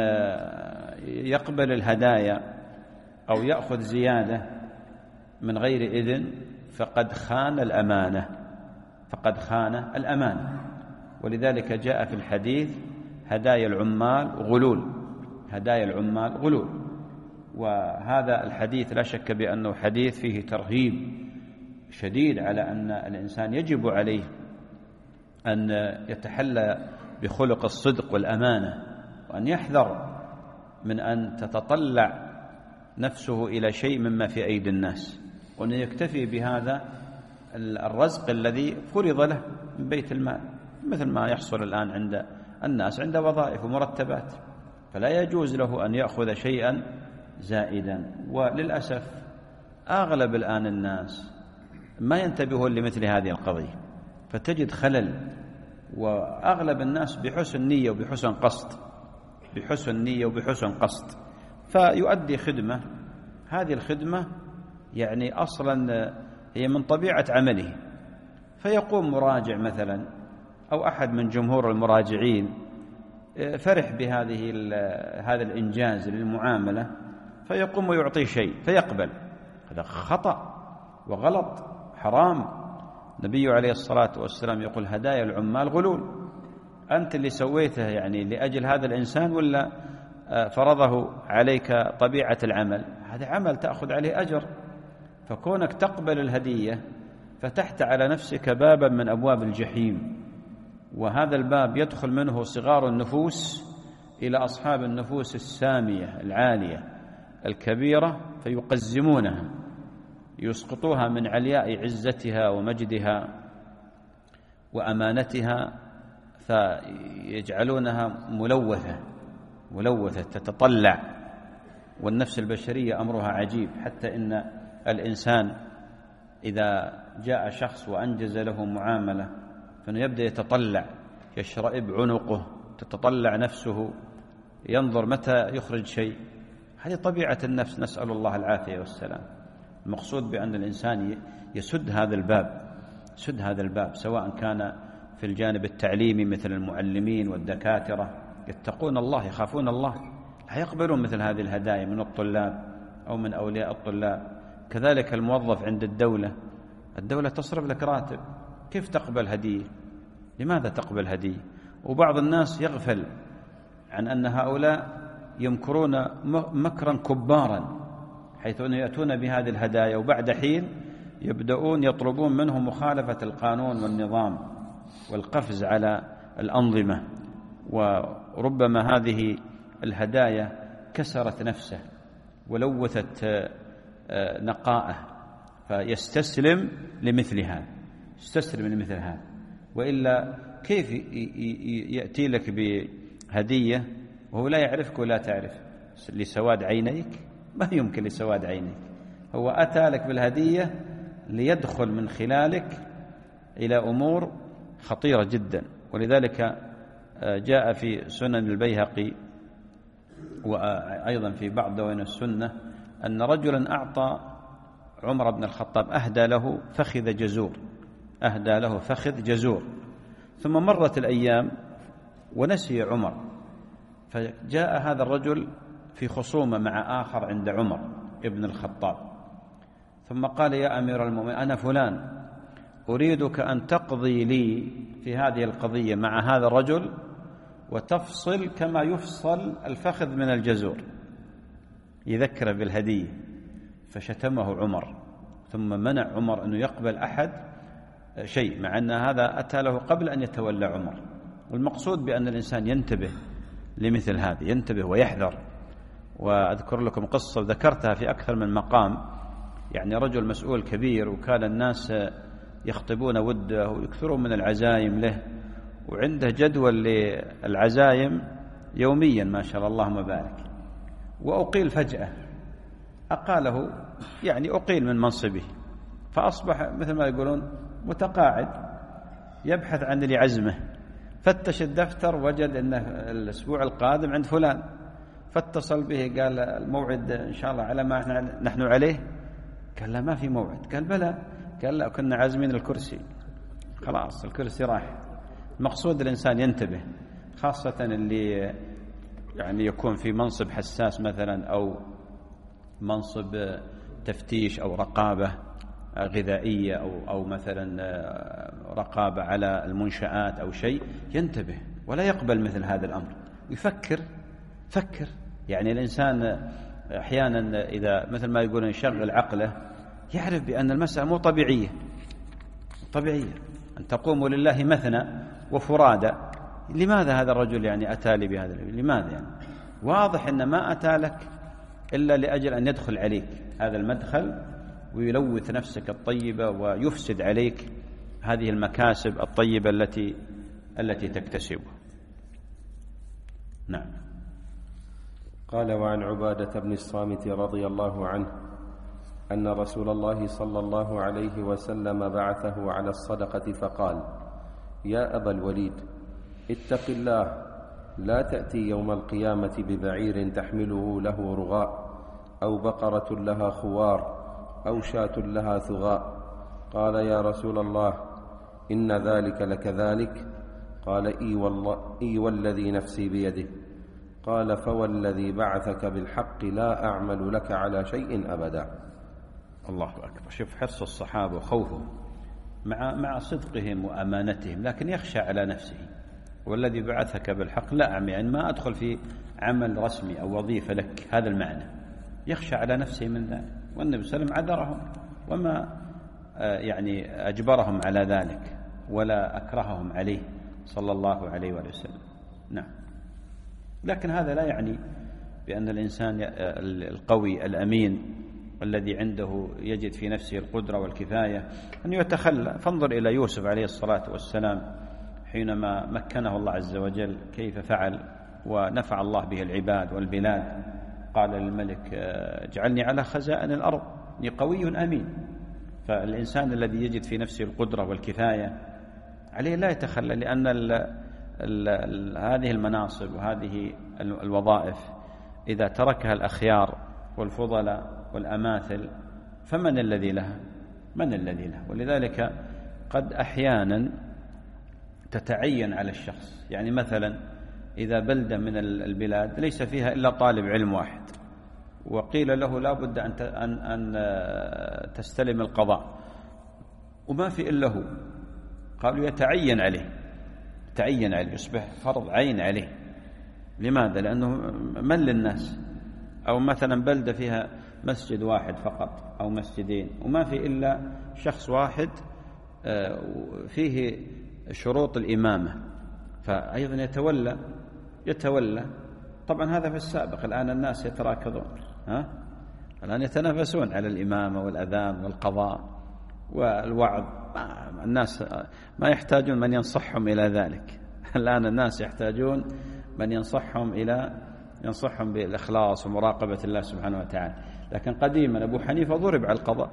يقبل الهدايا أو يأخذ زيادة من غير إذن، فقد خان الأمانة، فقد خان الأمانة. ولذلك جاء في الحديث: هدايا العمال غلول، هدايا العمال غلول. وهذا الحديث لا شك بأنه حديث فيه ترهيب شديد على أن الإنسان يجب عليه أن يتحلى بخلق الصدق والأمانة، وأن يحذر من أن تتطلع نفسه إلى شيء مما في أيدي الناس، وأن يكتفي بهذا الرزق الذي فرض له من بيت المال، مثل ما يحصل الآن عند الناس عند وظائف ومرتبات، فلا يجوز له أن يأخذ شيئا زائدا. وللأسف أغلب الآن الناس ما ينتبهون لمثل هذه القضية، فتجد خلل، وأغلب الناس بحسن نية وبحسن قصد بحسن نية وبحسن قصد فيؤدي خدمة، هذه الخدمة يعني أصلا هي من طبيعة عمله، فيقوم مراجع مثلا أو أحد من جمهور المراجعين فرح بهذه هذا الإنجاز للمعاملة، فيقوم ويعطيه شيء فيقبل، هذا خطأ وغلط حرام. النبي عليه الصلاة والسلام يقول هدايا العمال غلول. أنت اللي سويته يعني لأجل هذا الإنسان ولا فرضه عليك طبيعة العمل؟ هذا عمل تأخذ عليه أجر، فكونك تقبل الهدية فتحت على نفسك بابا من أبواب الجحيم، وهذا الباب يدخل منه صغار النفوس إلى أصحاب النفوس السامية العالية الكبيرة، فيقزمونها يسقطوها من علياء عزتها ومجدها وأمانتها، فيجعلونها ملوثة ملوثة تتطلع. والنفس البشرية أمرها عجيب، حتى إن الإنسان إذا جاء شخص وأنجز له معاملة فإنه يبدأ يتطلع، يشرئب عنقه، تتطلع نفسه، ينظر متى يخرج شيء. هذه طبيعة النفس، نسأل الله العافية والسلام. المقصود بأن الإنسان يسد هذا الباب يسد هذا الباب سواء كان في الجانب التعليمي مثل المعلمين والدكاترة، يتقون الله يخافون الله، لا يقبلون مثل هذه الهدايا من الطلاب أو من أولياء الطلاب. كذلك الموظف عند الدولة، الدولة تصرف لك راتب، كيف تقبل هدية؟ لماذا تقبل هدية؟ وبعض الناس يغفل عن أن هؤلاء يمكرون مكرا كبارا، حيث أن يأتون بهذه الهدايا وبعد حين يبدأون يطلبون منه مخالفة القانون والنظام والقفز على الأنظمة، وربما هذه الهدايا كسرت نفسه ولوثت نقاءه، فيستسلم لمثل هذا يستسلم لمثل هذا وإلا كيف يأتي لك بهدية وهو لا يعرفك ولا تعرف؟ لسواد عينيك؟ ما يمكن لسواد عينيك، هو أتى لك بالهدية ليدخل من خلالك إلى أمور خطيرة جدا. ولذلك جاء في سنن البيهقي وأيضا في بعض دواوين السنة أن رجلا أعطى عمر بن الخطاب، أهدى له فخذ جزور أهدى له فخذ جزور ثم مرت الأيام ونسي عمر، فجاء هذا الرجل في خصومة مع آخر عند عمر ابن الخطاب، ثم قال يا أمير المؤمنين أنا فلان، أريدك أن تقضي لي في هذه القضية مع هذا الرجل وتفصل كما يفصل الفخذ من الجزور، يذكر بالهدية. فشتمه عمر، ثم منع عمر أنه يقبل أحد شيء، مع أن هذا أتى له قبل أن يتولى عمر. والمقصود بأن الإنسان ينتبه لمثل هذه، ينتبه ويحذر. وأذكر لكم قصة ذكرتها في أكثر من مقام، يعني رجل مسؤول كبير وكان الناس يخطبون وده ويكثرون من العزايم له، وعنده جدول للعزايم يوميا ما شاء الله اللهم بارك، وأقيل فجأة، أقاله يعني أقيل من منصبه، فأصبح مثل ما يقولون متقاعد يبحث عن اللي عزمه. فتش الدفتر وجد أنه الأسبوع القادم عند فلان، فاتصل به قال الموعد إن شاء الله على ما نحن عليه؟ قال لا ما في موعد. قال بلى. قال لا كنا عازمين الكرسي، خلاص الكرسي راح. المقصود الإنسان ينتبه، خاصة اللي يعني يكون في منصب حساس مثلا أو منصب تفتيش أو رقابة غذائية أو أو مثلا رقابة على المنشآت أو شيء، ينتبه ولا يقبل مثل هذا الأمر، يفكر فكر. يعني الإنسان أحيانا إذا مثل ما يقولون يشغل عقله يعرف بأن المسألة مو طبيعية طبيعية أن تقوموا لله مثنى وفرادى. لماذا هذا الرجل يعني أتى لي بهذا؟ لماذا يعني؟ واضح أن ما أتى لك إلا لأجل أن يدخل عليك هذا المدخل ويلوث نفسك الطيبة ويفسد عليك هذه المكاسب الطيبة التي التي تكتسبها. نعم. قال: وعن عبادة بن الصامت رضي الله عنه أن رسول الله صلى الله عليه وسلم بعثه على الصدقة فقال: يا أبا الوليد، اتق الله، لا تأتي يوم القيامة ببعير تحمله له رغاء، أو بقرة لها خوار، أو شاة لها ثغاء. قال: يا رسول الله، إن ذلك لكذلك؟ قال: إي والله إي والذي نفسي بيده. قال: فوالذي بعثك بالحق لا أعمل لك على شيء أبدا. الله أكبر. شوف حرص الصحابة وخوفهم مع مع صدقهم وأمانتهم، لكن يخشى على نفسه. والذي بعثك بالحق لا أعمل، يعني ما أدخل في عمل رسمي أو وظيفة لك، هذا المعنى. يخشى على نفسه من ذلك. والنبي صلى الله عليه وسلم عذرهم وما يعني أجبرهم على ذلك ولا أكرههم عليه صلى الله عليه وسلم. نعم. لكن هذا لا يعني بأن الإنسان القوي الأمين الذي عنده يجد في نفسه القدرة والكفاية أن يتخلى. فانظر إلى يوسف عليه الصلاة والسلام حينما مكنه الله عز وجل كيف فعل ونفع الله به العباد والبلاد. قال للملك: اجعلني على خزائن الأرض، إني قوي أمين. فالإنسان الذي يجد في نفسه القدرة والكفاية عليه لا يتخلى، لأن ال ال ال هذه المناصب وهذه الوظائف إذا تركها الأخيار والفضلاء والأماثل فمن الذي لها؟ من الذي لها؟ ولذلك قد أحيانا تتعين على الشخص. يعني مثلا إذا بلدة من البلاد ليس فيها إلا طالب علم واحد، وقيل له لا بد أن أن تستلم القضاء وما في إلا هو، قالوا يتعين عليه، تعين عليه، يصبح فرض عين عليه. لماذا؟ لأنه من للناس. أو مثلا بلدة فيها مسجد واحد فقط أو مسجدين وما في إلا شخص واحد فيه شروط الإمامة، فأيضا يتولى يتولى طبعا هذا في السابق. الآن الناس يتراكضون، ها؟ الآن يتنافسون على الإمامة والأذان والقضاء والوعظ. الناس ما يحتاجون من ينصحهم إلى ذلك. الآن الناس يحتاجون من ينصحهم إلى ينصحهم بالإخلاص ومراقبة الله سبحانه وتعالى. لكن قديما أبو حنيفة ضرب على القضاء،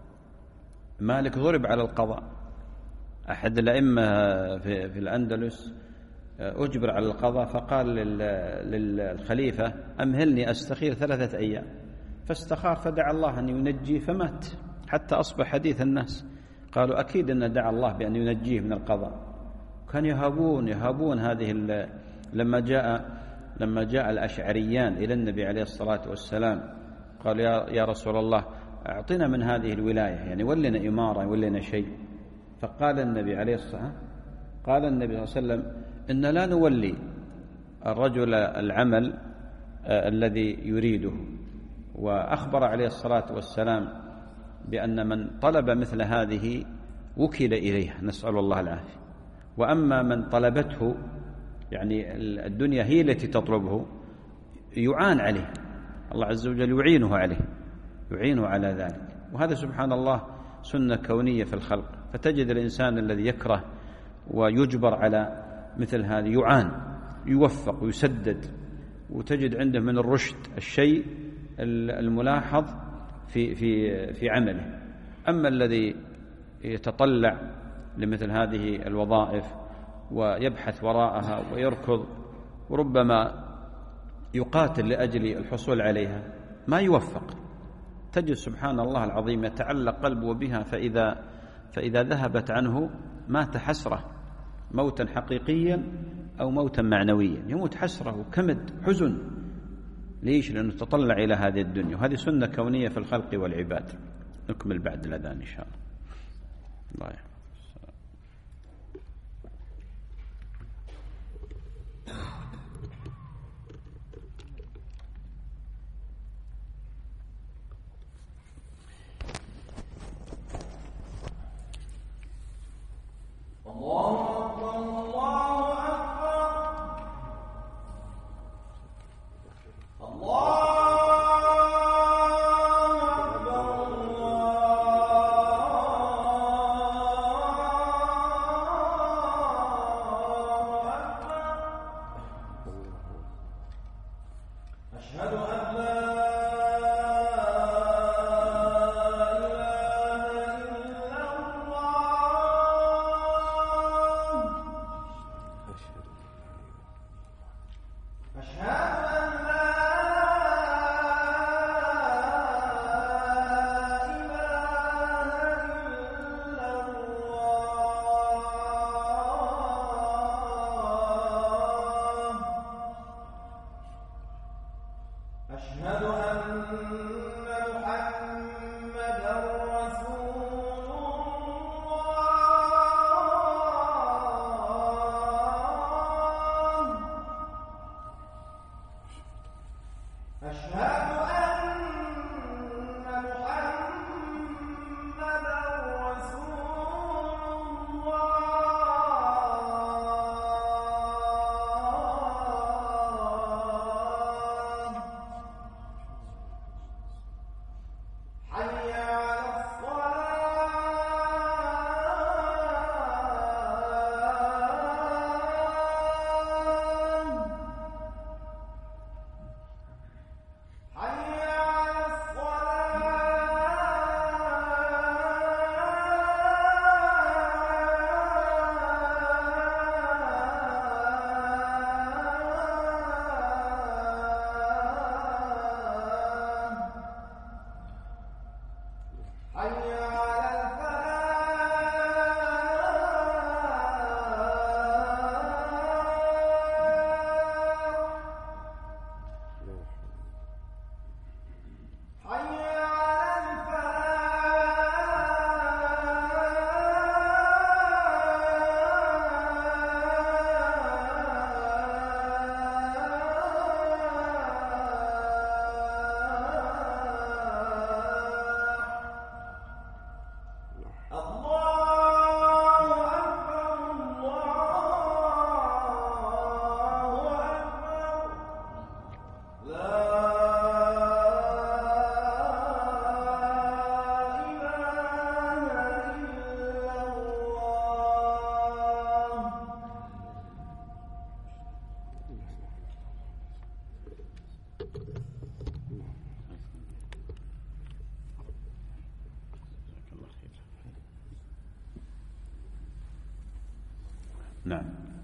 مالك ضرب على القضاء، أحد الأئمة في, في الأندلس أجبر على القضاء فقال للخليفة: أمهلني أستخير ثلاثة أيام. فاستخار فدعا الله أن ينجيه فمات، حتى أصبح حديث الناس. قالوا أكيد أن دعا الله بأن ينجيه من القضاء. كان يهابون يهابون هذه لما جاء لما جاء الأشعريان إلى النبي عليه الصلاة والسلام قالوا: يا, يا رسول الله، أعطنا من هذه الولاية، يعني ولنا إمارة ولنا شيء. فقال النبي عليه الصلاة قال النبي صلى الله عليه وسلم: إن لا نولي الرجل العمل آه الذي يريده. وأخبر عليه الصلاة والسلام بأن من طلب مثل هذه وكل إليها، نسأل الله العافية. وأما من طلبته، يعني الدنيا هي التي تطلبه، يعان عليه، الله عز وجل يعينه عليه، يعينه على ذلك. وهذا سبحان الله سنة كونية في الخلق. فتجد الإنسان الذي يكره ويجبر على مثل هذه يعان، يوفق ويسدد، وتجد عنده من الرشد الشيء الملاحظ في في في عمله. أما الذي يتطلع لمثل هذه الوظائف ويبحث وراءها ويركض وربما يقاتل لأجل الحصول عليها ما يوفق. تجد سبحان الله العظيم يتعلق قلبه بها، فإذا فإذا ذهبت عنه مات حسرة، موتا حقيقيا أو موتا معنويا، يموت حسرة وكمد حزن. ليش؟ لأنه تطلع إلى هذه الدنيا. وهذه سنة كونية في الخلق والعباد. نكمل بعد الأذان إن شاء الله. الله يحفظ. نعم.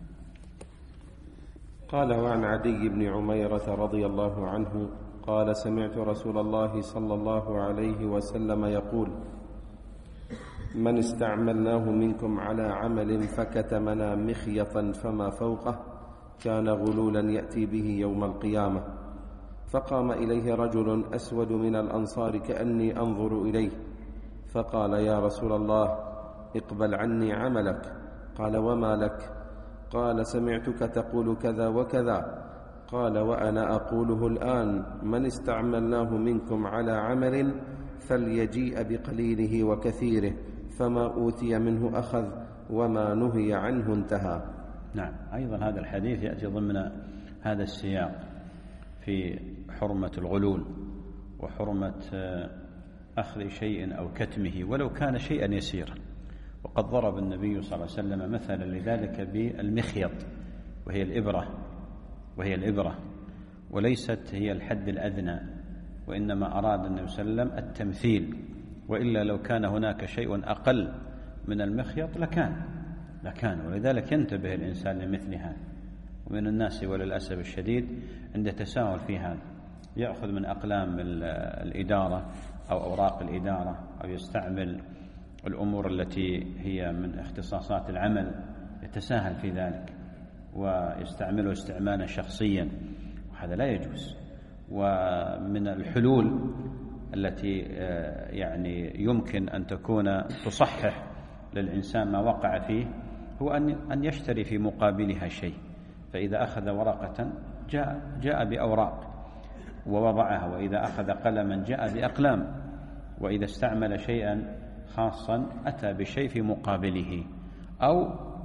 قال: وعن عدي بن عميرة رضي الله عنه قال: سمعت رسول الله صلى الله عليه وسلم يقول: من استعملناه منكم على عمل فكتمنا مخيطا فما فوقه كان غلولا يأتي به يوم القيامة. فقام إليه رجل أسود من الأنصار كأني أنظر إليه، فقال: يا رسول الله، اقبل عني عملك. قال: وما لك؟ قال: سمعتك تقول كذا وكذا. قال: وأنا أقوله الآن: من استعملناه منكم على عمل فليجيء بقليله وكثيره، فما أوتي منه أخذ وما نهي عنه انتهى. نعم. أيضا هذا الحديث يأتي ضمن هذا السياق في حرمة الغلول وحرمة أخذ شيء أو كتمه ولو كان شيئا يسيرا. وقد ضرب النبي صلى الله عليه وسلم مثلا لذلك بالمخيط، وهي الإبرة وهي الإبرة وليست هي الحد الأدنى، وإنما أراد النبي صلى الله عليه وسلم التمثيل، وإلا لو كان هناك شيء أقل من المخيط لكان لكان ولذلك ينتبه الإنسان لمثل هذا. ومن الناس وللأسف الشديد عند تساهل في هذا يأخذ من أقلام الإدارة أو أوراق الإدارة، أو يستعمل الأمور التي هي من اختصاصات العمل، يتساهل في ذلك ويستعمله استعمالا شخصيا، وهذا لا يجوز. ومن الحلول التي يعني يمكن أن تكون تصحح للإنسان ما وقع فيه هو أن يشتري في مقابلها شيء. فإذا أخذ ورقة جاء, جاء بأوراق ووضعها، وإذا أخذ قلما جاء بأقلام، وإذا استعمل شيئا خاصا أتى بشيء في مقابله، أو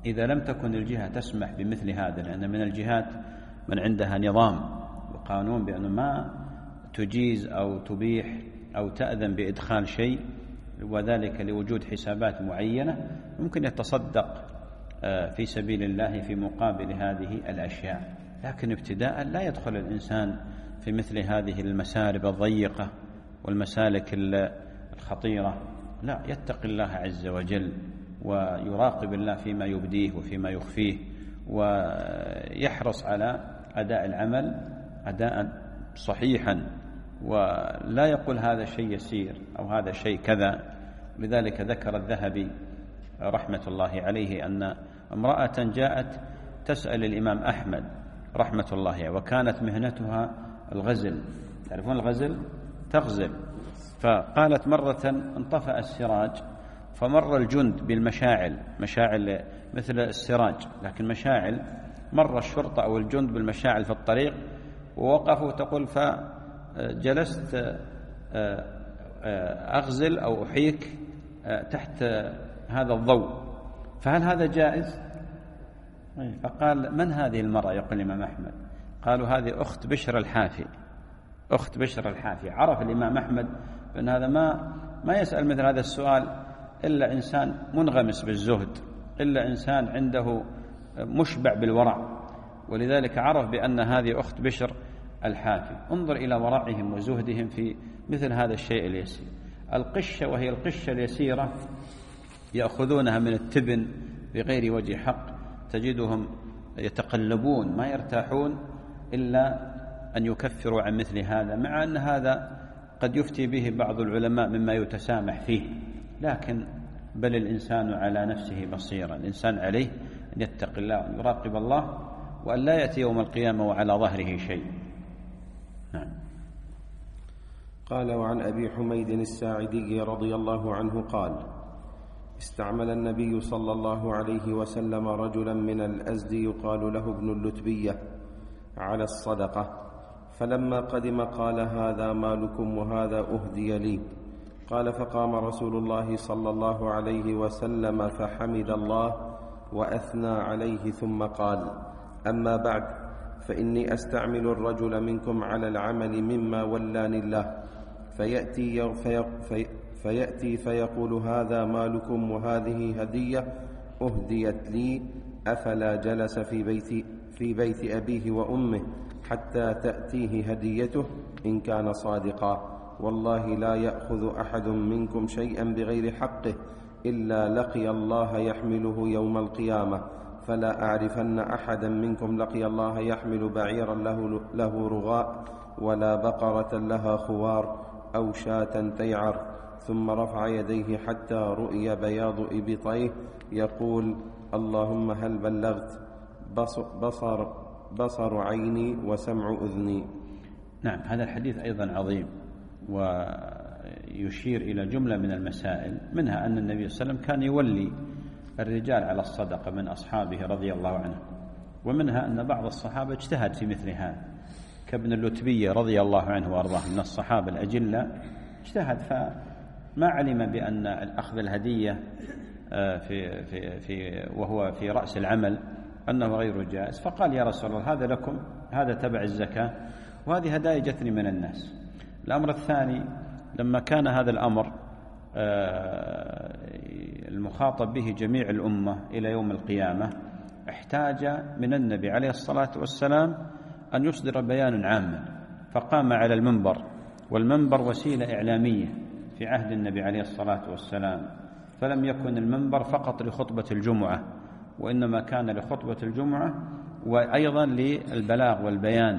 إذا لم تكن الجهة تسمح بمثل هذا، لأن من الجهات من عندها نظام وقانون بأنه ما تجيز أو تبيح أو تأذن بإدخال شيء، وذلك لوجود حسابات معينة ممكن يتصدق في سبيل الله في مقابل هذه الأشياء. لكن ابتداء لا يدخل الإنسان في مثل هذه المسارب الضيقة والمسالك الخطيرة، لا، يتقي الله عز وجل ويراقب الله فيما يبديه وفيما يخفيه، ويحرص على أداء العمل أداء صحيحا، ولا يقول هذا شيء يسير أو هذا شيء كذا. لذلك ذكر الذهبي رحمة الله عليه أن امرأة جاءت تسأل الإمام أحمد رحمة الله عليه، وكانت مهنتها الغزل، تعرفون الغزل؟ تغزل. فقالت مرة انطفأ السراج فمر الجند بالمشاعل، مشاعل مثل السراج لكن مشاعل، مر الشرطة أو الجند بالمشاعل في الطريق ووقفوا، تقول فجلست أغزل أو أحيك تحت هذا الضوء، فهل هذا جائز؟ فقال من هذه المرأة؟ يقول الإمام أحمد. قالوا هذه أخت بشر الحافي، أخت بشر الحافي. عرف الإمام أحمد بأن هذا ما ما يسأل مثل هذا السؤال إلا إنسان منغمس بالزهد، إلا إنسان عنده مشبع بالورع، ولذلك عرف بأن هذه أخت بشر الحافي. انظر إلى ورعهم وزهدهم في مثل هذا الشيء اليسير. القشة، وهي القشة اليسيرة، يأخذونها من التبن بغير وجه حق، تجدهم يتقلبون ما يرتاحون إلا أن يكفروا عن مثل هذا، مع أن هذا قد يفتي به بعض العلماء مما يتسامح فيه، لكن بل الإنسان على نفسه بصيرا. الإنسان عليه أن يتقي الله وأن يراقب الله، وأن لا يأتي يوم القيامة وعلى ظهره شيء. نعم. قال: وعن أبي حميد الساعدي رضي الله عنه قال: استعمل النبي صلى الله عليه وسلم رجلا من الأزد يقال له ابن اللتبية على الصدقة، فلما قدم قال: هذا مالكم وهذا أهدي لي. قال: فقام رسول الله صلى الله عليه وسلم فحمد الله وأثنى عليه، ثم قال: أما بعد، فإني أستعمل الرجل منكم على العمل مما ولاني الله، فيأتي, في في فيأتي فيقول: هذا مالكم وهذه هدية أهديت لي، أفلا جلس في بيت, في بيت أبيه وأمه حتى تأتيه هديته إن كان صادقا. والله لا يأخذ أحد منكم شيئا بغير حقه إلا لقي الله يحمله يوم القيامة، فلا أعرفن أحدا منكم لقي الله يحمل بعيرا له, له رغاء، ولا بقرة لها خوار، أو شاة تيعر. ثم رفع يديه حتى رؤي بياض إبطيه يقول: اللهم هل بلغت؟ بصر, بصر عيني وسمع أذني. نعم، هذا الحديث أيضا عظيم، ويشير إلى جملة من المسائل، منها أن النبي صلى الله عليه وسلم كان يولي الرجال على الصدقة من أصحابه رضي الله عنه، ومنها أن بعض الصحابة اجتهد في مثل هذا، كابن اللتبية رضي الله عنه وأرضاه من الصحابة الأجلة، اجتهد فما علم بأن أخذ الهدية في في في وهو في رأس العمل أنه غير جائز، فقال: يا رسول الله، هذا لكم، هذا تبع الزكاة، وهذه هدايا جتني من الناس. الأمر الثاني، لما كان هذا الأمر المخاطب به جميع الأمة إلى يوم القيامة، احتاج من النبي عليه الصلاة والسلام أن يصدر بيان عاما، فقام على المنبر، والمنبر وسيلة إعلامية في عهد النبي عليه الصلاة والسلام، فلم يكن المنبر فقط لخطبة الجمعة، وإنما كان لخطبة الجمعة وأيضا للبلاغ والبيان،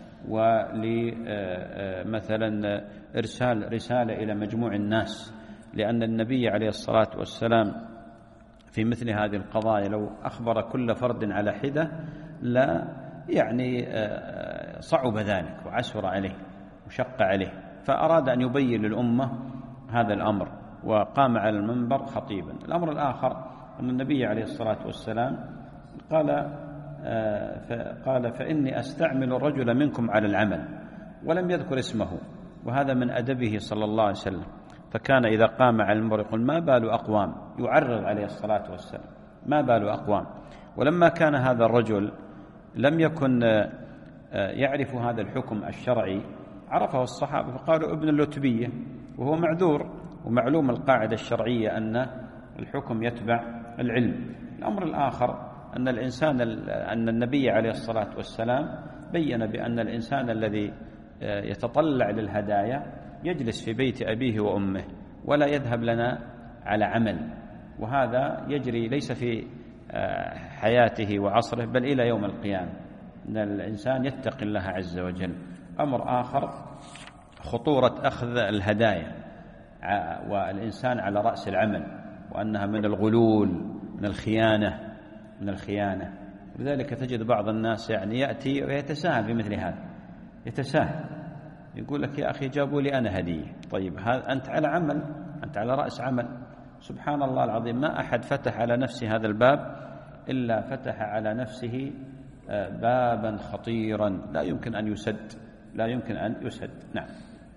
ولمثلا إرسال رسالة إلى مجموع الناس، لأن النبي عليه الصلاة والسلام في مثل هذه القضايا لو أخبر كل فرد على حدة لا يعني صعب ذلك وعسر عليه وشق عليه، فأراد أن يبين للأمة هذا الأمر، وقام على المنبر خطيبا. الأمر الآخر أن النبي عليه الصلاة والسلام قال قال فإني أستعمل الرجل منكم على العمل، ولم يذكر اسمه، وهذا من أدبه صلى الله عليه وسلم، فكان إذا قام على المنبر يقول: ما بال أقوام، يعرض عليه الصلاة والسلام، ما بال أقوام. ولما كان هذا الرجل لم يكن يعرف هذا الحكم الشرعي عرفه الصحابة فقالوا ابن اللتبية، وهو معذور، ومعلوم القاعدة الشرعية أن الحكم يتبع العلم. الأمر الآخر أن الإنسان أن النبي عليه الصلاة والسلام بين بأن الإنسان الذي يتطلع للهدايا يجلس في بيت أبيه وأمه ولا يذهب لنا على عمل، وهذا يجري ليس في حياته وعصره بل إلى يوم القيامة، أن الإنسان يتقي الله عز وجل. أمر آخر خطورة أخذ الهدايا والإنسان على رأس العمل، وأنها من الغلول، من الخيانة من الخيانة لذلك تجد بعض الناس يعني يأتي ويتساهل في مثل هذا، يتساهل يقول لك يا أخي جابوا لي أنا هدية. طيب هذا أنت على عمل، أنت على رأس عمل. سبحان الله العظيم، ما أحد فتح على نفسه هذا الباب إلا فتح على نفسه بابا خطيرا لا يمكن أن يسد لا يمكن أن يسد. نعم.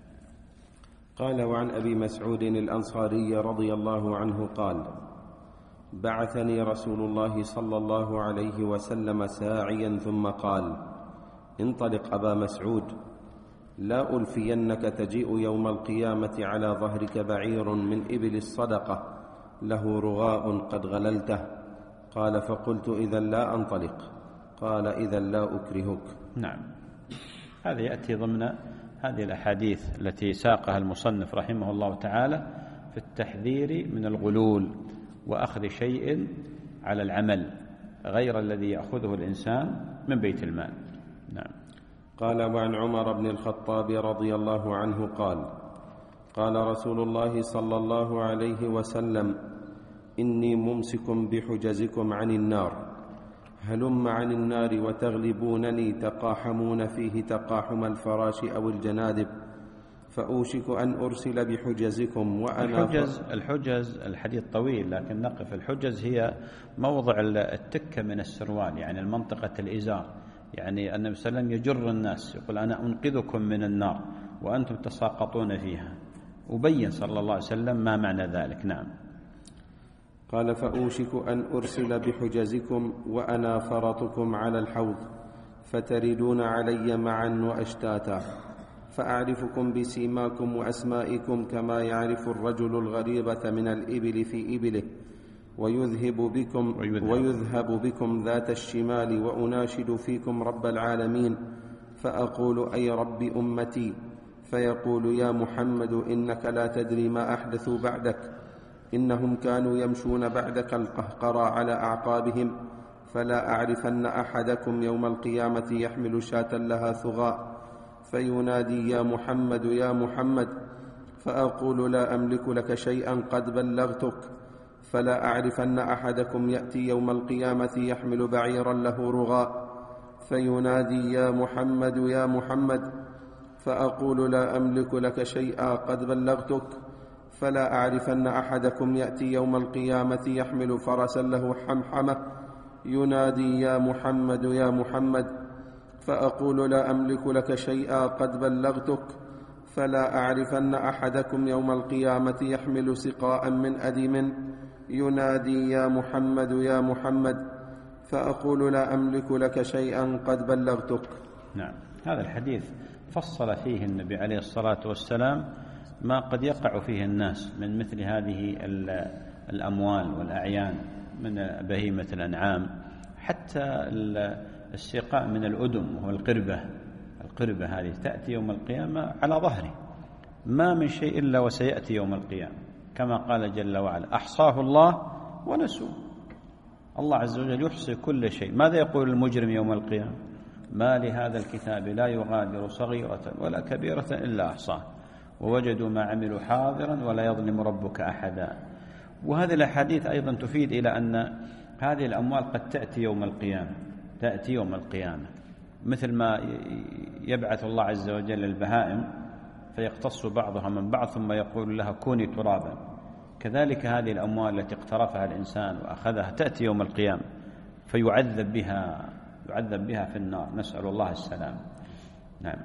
قال: وعن أبي مسعود الأنصاري رضي الله عنه قال: بعثني رسول الله صلى الله عليه وسلم ساعيا ثم قال: انطلق أبا مسعود، لا ألفينك تجيء يوم القيامة على ظهرك بعير من إبل الصدقة له رغاء قد غللته. قال: فقلت: إذا لا أنطلق. قال: إذا لا أكرهك. نعم. هذا يأتي ضمن هذه الأحاديث التي ساقها المصنف رحمه الله تعالى في التحذير من الغلول وأخذ شيء على العمل غير الذي يأخذه الإنسان من بيت المال. نعم. قال: وعن عمر بن الخطاب رضي الله عنه قال: قال رسول الله صلى الله عليه وسلم: إني ممسك بحجزكم عن النار، هلم عن النار وتغلبونني تقاحمون فيه تقاحم الفراش أو الجنادب، فأوشك أن أرسل بحجزكم وأنا الحجز, الحجز الحديث طويل لكن نقف. الحجز هي موضع التكة من السروال، يعني المنطقة الإزار، يعني النبي صلى الله عليه وسلم يجر الناس يقول أنا أنقذكم من النار وأنتم تساقطون فيها، وبين صلى الله عليه وسلم ما معنى ذلك. نعم. قال: فأوشك أن أرسل بحجزكم وأنا فرطكم على الحوض، فتردون علي معا وأشتاتا، فأعرفكم بسيماكم وأسمائكم كما يعرف الرجل الغريبة من الإبل في إبله، ويذهب بكم, ويذهب بكم ذات الشمال، وأناشد فيكم رب العالمين، فأقول: أي رب أمتي، فيقول: يا محمد إنك لا تدري ما أحدثوا بعدك، إنهم كانوا يمشون بعدك القهقرى على أعقابهم، فلا أعرفن أحدكم يوم القيامة يحمل شاة لها ثغاء، فينادي: يا محمد يا محمد، فأقول: لا أملك لك شيئا قد بلغتك، فلا أعرفن أحدكم يأتي يوم القيامة يحمل بعيرا له رغاء، فينادي: يا محمد يا محمد، فأقول: لا أملك لك شيئا قد بلغتك، فلا أعرفن أحدكم يأتي يوم القيامة يحمل فرسا له حمحمة، ينادي: يا محمد يا محمد، فأقول: لا أملك لك شيئا قد بلغتك، فلا أعرفن أحدكم يوم القيامة يحمل سقاء من أدم، ينادي: يا محمد يا محمد، فأقول: لا أملك لك شيئا قد بلغتك. نعم. هذا الحديث فصل فيه النبي عليه الصلاة والسلام ما قد يقع فيه الناس من مثل هذه الأموال والأعيان من بهيمة الأنعام، حتى السقاء من الأدم وهو القربة. القربة هذه تأتي يوم القيامة على ظهره، ما من شيء إلا وسيأتي يوم القيامة، كما قال جل وعلا: أحصاه الله ونسوه. الله عز وجل يحصي كل شيء. ماذا يقول المجرم يوم القيامة؟ ما لهذا الكتاب لا يغادر صغيرة ولا كبيرة إلا أحصاه ووجدوا ما عملوا حاضرا ولا يظلم ربك أحدا. وهذه الأحاديث أيضا تفيد إلى أن هذه الأموال قد تأتي يوم القيامة تأتي يوم القيامة مثل ما يبعث الله عز وجل البهائم فيقتص بعضها من بعض ثم يقول لها كوني ترابا، كذلك هذه الأموال التي اقترفها الإنسان وأخذها تأتي يوم القيامة فيعذب بها يعذب بها في النار، نسأل الله السلام. نعم.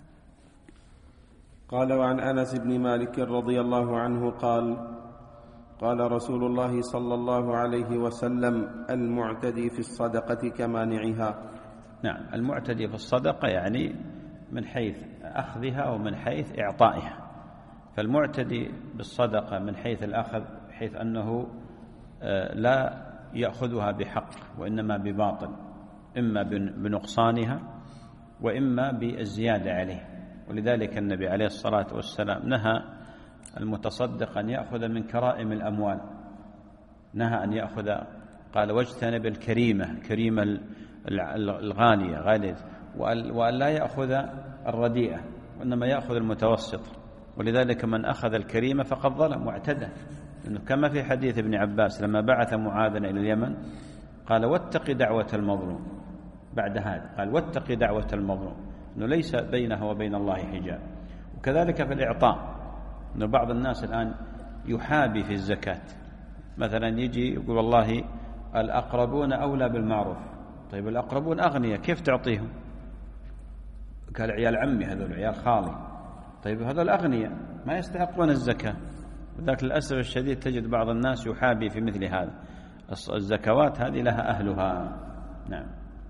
قال: وعن أنس بن مالك رضي الله عنه قال: قال رسول الله صلى الله عليه وسلم: المعتدي في الصدقة كمانعها. نعم، المعتدي في الصدقة يعني من حيث أخذها ومن حيث إعطائها. فالمعتدي بالصدقة من حيث الأخذ حيث أنه لا يأخذها بحق وإنما بباطل، إما بنقصانها وإما بالزيادة عليه. ولذلك النبي عليه الصلاة والسلام نهى المتصدق أن يأخذ من كرائم الأموال، نهى أن يأخذ، قال: واجتنب الكريمة، كريمة الغالية غالية، وأن لا يأخذ الرديئة وإنما يأخذ المتوسط. ولذلك من أخذ الكريمة فقد ظلم واعتدى، لأنه كما في حديث ابن عباس لما بعث معاذا إلى اليمن قال: واتق دعوة المظلوم. بعد هذا قال: واتق دعوة المظلوم، أنه ليس بينها وبين الله حجاب. وكذلك في الإعطاء، أنه بعض الناس الآن يحابي في الزكاة، مثلا يجي يقول: والله الأقربون أولى بالمعروف. طيب الأقربون أغنياء، كيف تعطيهم؟ قال: عيال عمي هذول، عيال خالي. طيب هذول أغنياء ما يستحقون الزكاة. وذلك للأسف الشديد تجد بعض الناس يحابي في مثل هذا. الزكوات هذه لها أهلها. نعم.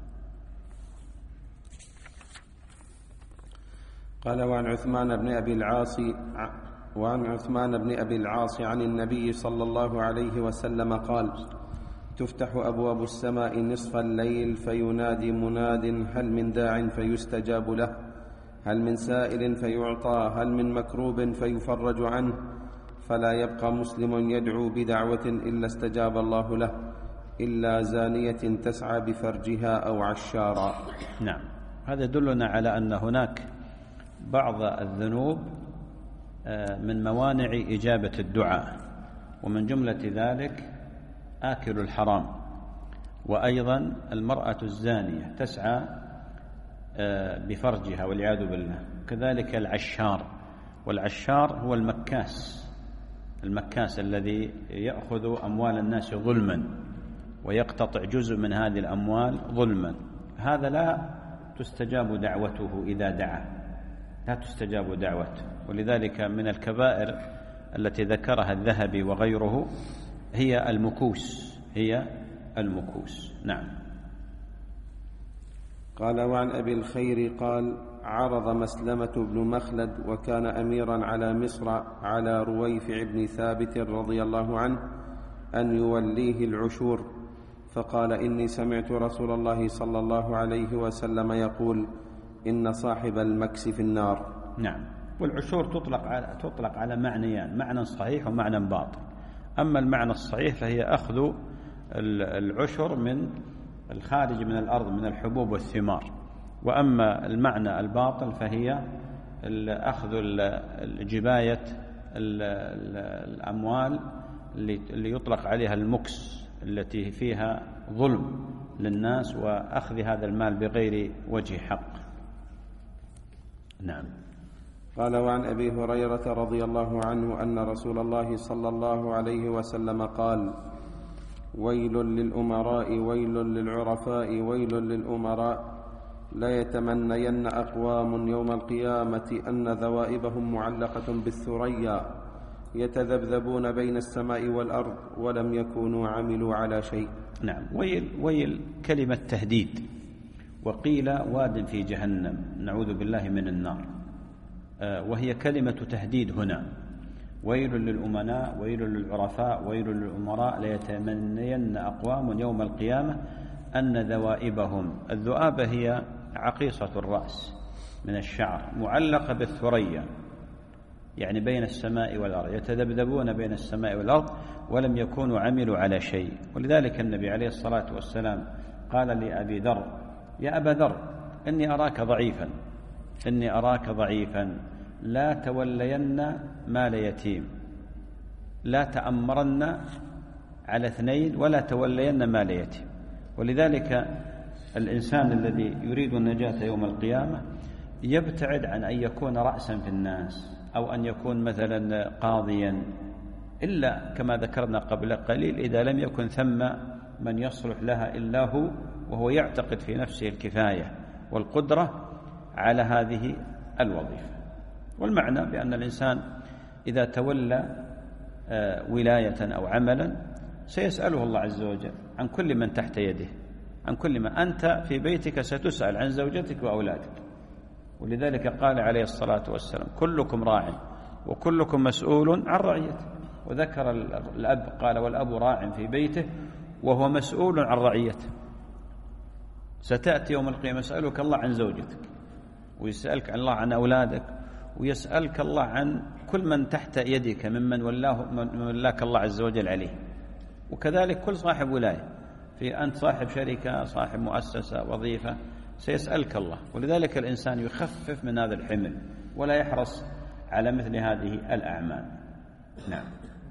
قال: وعن عثمان بن أبي العاص وعن عثمان بن أبي العاص عن النبي صلى الله عليه وسلم قال: تفتح أبواب السماء نصف الليل فينادي مناد: هل من داع فيستجاب له، هل من سائل فيعطى، هل من مكروب فيفرج عنه، فلا يبقى مسلم يدعو بدعوة إلا استجاب الله له، إلا زانية تسعى بفرجها أو عشارا. نعم، هذا يدلنا على أن هناك بعض الذنوب من موانع إجابة الدعاء، ومن جملة ذلك آكل الحرام، وأيضا المرأة الزانية تسعى بفرجها والعياذ بالله، كذلك العشار. والعشار هو المكاس، المكاس الذي يأخذ أموال الناس ظلما ويقتطع جزء من هذه الأموال ظلما، هذا لا تستجاب دعوته إذا دعا، لا تستجاب دعوته. ولذلك من الكبائر التي ذكرها الذهبي وغيره هي المكوس، هي المكوس. نعم. قال: وعن أبي الخير قال: عرض مسلمة بن مخلد وكان أميرا على مصر على رويفع بن ثابت رضي الله عنه أن يوليه العشور، فقال: إني سمعت رسول الله صلى الله عليه وسلم يقول: إن صاحب المكس في النار. نعم. والعشور تطلق على تطلق على معنيان، معنى صحيح ومعنى باطل. أما المعنى الصحيح فهي أخذ العشر من الخارج من الأرض من الحبوب والثمار، وأما المعنى الباطل فهي أخذ الجباية الأموال اللي يطلق عليها المكس، التي فيها ظلم للناس وأخذ هذا المال بغير وجه حق. نعم. قال: وعن أبي هريرة رضي الله عنه أن رسول الله صلى الله عليه وسلم قال: ويل للأمراء، ويل للعرفاء، ويل للأمراء، لا يتمنين أقوام يوم القيامة أن ذوائبهم معلقة بالثريا يتذبذبون بين السماء والأرض ولم يكونوا عملوا على شيء. نعم. ويل ويل كلمة تهديد، وقيل واد في جهنم، نعوذ بالله من النار، وهي كلمة تهديد هنا. ويل للأمناء، ويل للعرفاء، ويل للأمراء، ليتمنين أقوام يوم القيامة أن ذوائبهم، الذؤابة هي عقيصة الرأس من الشعر معلقة بالثريا، يعني بين السماء والأرض، يتذبذبون بين السماء والأرض ولم يكونوا عملوا على شيء. ولذلك النبي عليه الصلاة والسلام قال لأبي ذر: يا أبا ذر، إني أراك ضعيفا، إني أراك ضعيفا، لا تولين مال يتيم، لا تأمرن على اثنين ولا تولين مال يتيم. ولذلك الإنسان الذي يريد النجاة يوم القيامة يبتعد عن أن يكون رأسا في الناس أو أن يكون مثلا قاضيا، إلا كما ذكرنا قبل قليل إذا لم يكن ثم من يصلح لها إلا هو، وهو يعتقد في نفسه الكفاية والقدرة على هذه الوظيفة. والمعنى بأن الإنسان إذا تولى ولاية أو عملا سيسأله الله عز وجل عن كل من تحت يده، عن كل ما أنت في بيتك ستسأل عن زوجتك وأولادك. ولذلك قال عليه الصلاة والسلام كلكم راع وكلكم مسؤول عن رعيته. وذكر الأب قال والأب راع في بيته وهو مسؤول عن رعيته. ستأتي يوم القيامة يسألك الله عن زوجتك، ويسألك الله عن أولادك، ويسألك الله عن كل من تحت يدك ممن ولاه من ولاك الله عز وجل عليه. وكذلك كل صاحب ولاية، في أنت صاحب شركة، صاحب مؤسسة، وظيفة، سيسألك الله. ولذلك الإنسان يخفف من هذا الحمل ولا يحرص على مثل هذه الأعمال. نعم.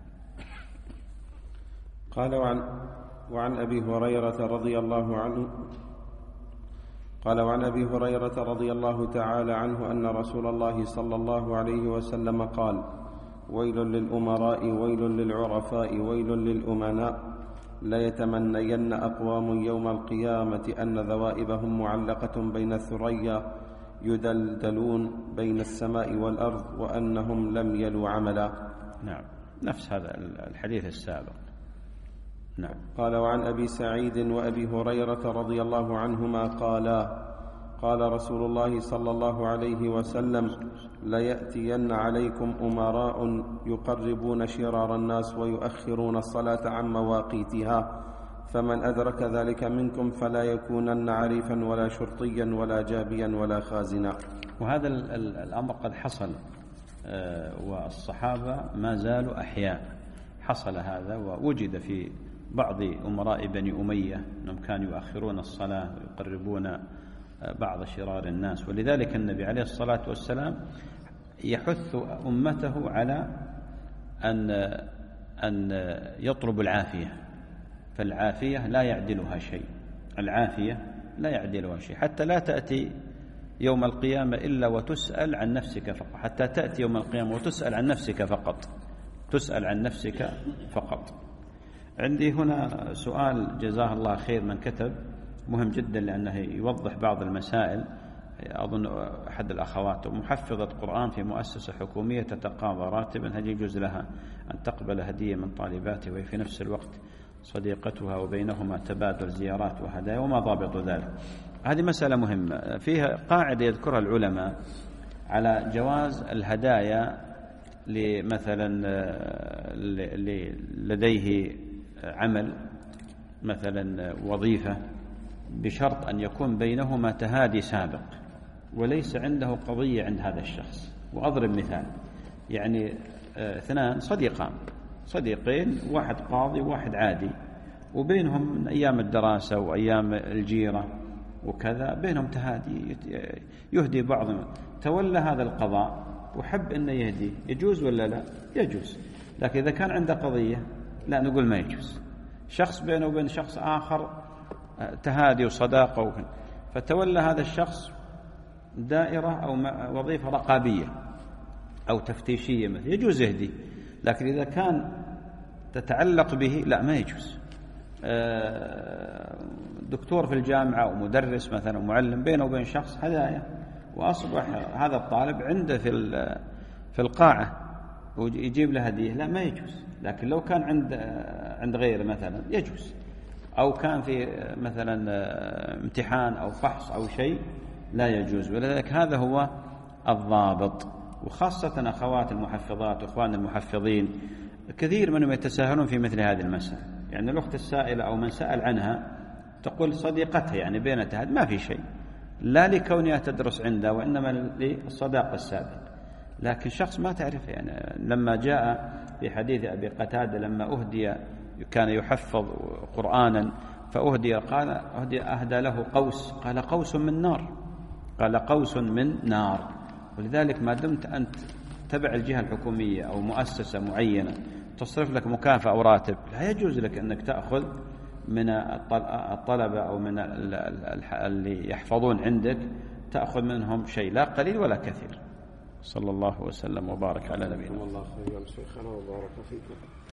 قال وعن, وعن أبي هريرة رضي الله عنه قال وعن أبي هريرة رضي الله تعالى عنه أن رسول الله صلى الله عليه وسلم قال ويل للأمراء ويل للعرفاء ويل للأمناء لا يتمنين أقوام يوم القيامة أن ذوائبهم معلقة بين الثريا يدلدلون بين السماء والأرض وأنهم لم يلوا عملا. نعم، نفس هذا الحديث السابق. نعم. قال وعن أبي سعيد وأبي هريرة رضي الله عنهما قالا قال رسول الله صلى الله عليه وسلم ليأتين عليكم أمراء يقربون شرار الناس ويؤخرون الصلاة عن مواقيتها فمن أدرك ذلك منكم فلا يكونن عريفا ولا شرطيا ولا جابيا ولا خازنا. وهذا الأمر قد حصل، والصحابة ما زالوا أحياء. حصل هذا ووجد في بعض أمراء بني أمية أنهم كانوا يؤخرون الصلاة ويقربون بعض شرار الناس. ولذلك النبي عليه الصلاة والسلام يحث أمته على أن أن يطلب العافية، فالعافية لا يعدلها شيء، العافية لا يعدلها شيء، حتى لا تأتي يوم القيامة إلا وتسأل عن نفسك فقط، حتى تأتي يوم القيامة وتسأل عن نفسك فقط، تسأل عن نفسك فقط. عندي هنا سؤال جزاه الله خير من كتب، مهم جدا لأنه يوضح بعض المسائل. أظن أحد الأخوات محفظة قرآن في مؤسسة حكومية تتقاضى راتبا، هل يجوز لها أن تقبل هدية من طالباتها وهي في نفس الوقت صديقتها وبينهما تبادل زيارات وهدايا، وما ضابط ذلك؟ هذه مسألة مهمة، فيها قاعدة يذكرها العلماء على جواز الهدايا لمثلا لديه عمل مثلا وظيفة، بشرط أن يكون بينهما تهادي سابق وليس عنده قضية عند هذا الشخص. وأضرب مثال، يعني اثنان صديقان صديقين، واحد قاضي وواحد عادي، وبينهم من أيام الدراسة وأيام الجيرة وكذا بينهم تهادي، يهدي بعضهم، تولى هذا القضاء وحب أنه يهدي، يجوز ولا لا؟ يجوز. لكن إذا كان عنده قضية لا، نقول ما يجوز. شخص بينه وبين شخص آخر تهادي وصداقة وكن. فتولى هذا الشخص دائرة أو وظيفة رقابية أو تفتيشية مثل، يجوز يهدي. لكن إذا كان تتعلق به لا، ما يجوز. دكتور في الجامعة أو مدرس مثلا ومعلم، بينه وبين شخص هدايا، وأصبح هذا الطالب عنده في في القاعة ويجيب له هدية، لا ما يجوز. لكن لو كان عند عند غيره مثلا يجوز، أو كان في مثلا امتحان أو فحص أو شيء لا يجوز. ولذلك هذا هو الضابط. وخاصة أخوات المحفظات وإخوان المحفظين كثير منهم يتساهلون في مثل هذه المسألة. يعني الأخت السائلة أو من سأل عنها تقول صديقتها يعني بينتها، ما في شيء، لا لكونها تدرس عندها وإنما للصداقة السابقة. لكن شخص ما تعرفه، يعني لما جاء في حديث أبي قتادة لما أهدي كان يحفظ قرآنا فأهدي، قال أهدي أهدى له قوس، قال قوس من نار، قال قوس من نار. ولذلك ما دمت أنت تبع الجهة الحكومية أو مؤسسة معينة تصرف لك مكافأة أو راتب، لا يجوز لك أنك تأخذ من الطلبة أو من اللي يحفظون عندك تأخذ منهم شيء، لا قليل ولا كثير. صلى الله وسلم وبارك على نبينا. الله خير يا شيخنا وبارك فيكم.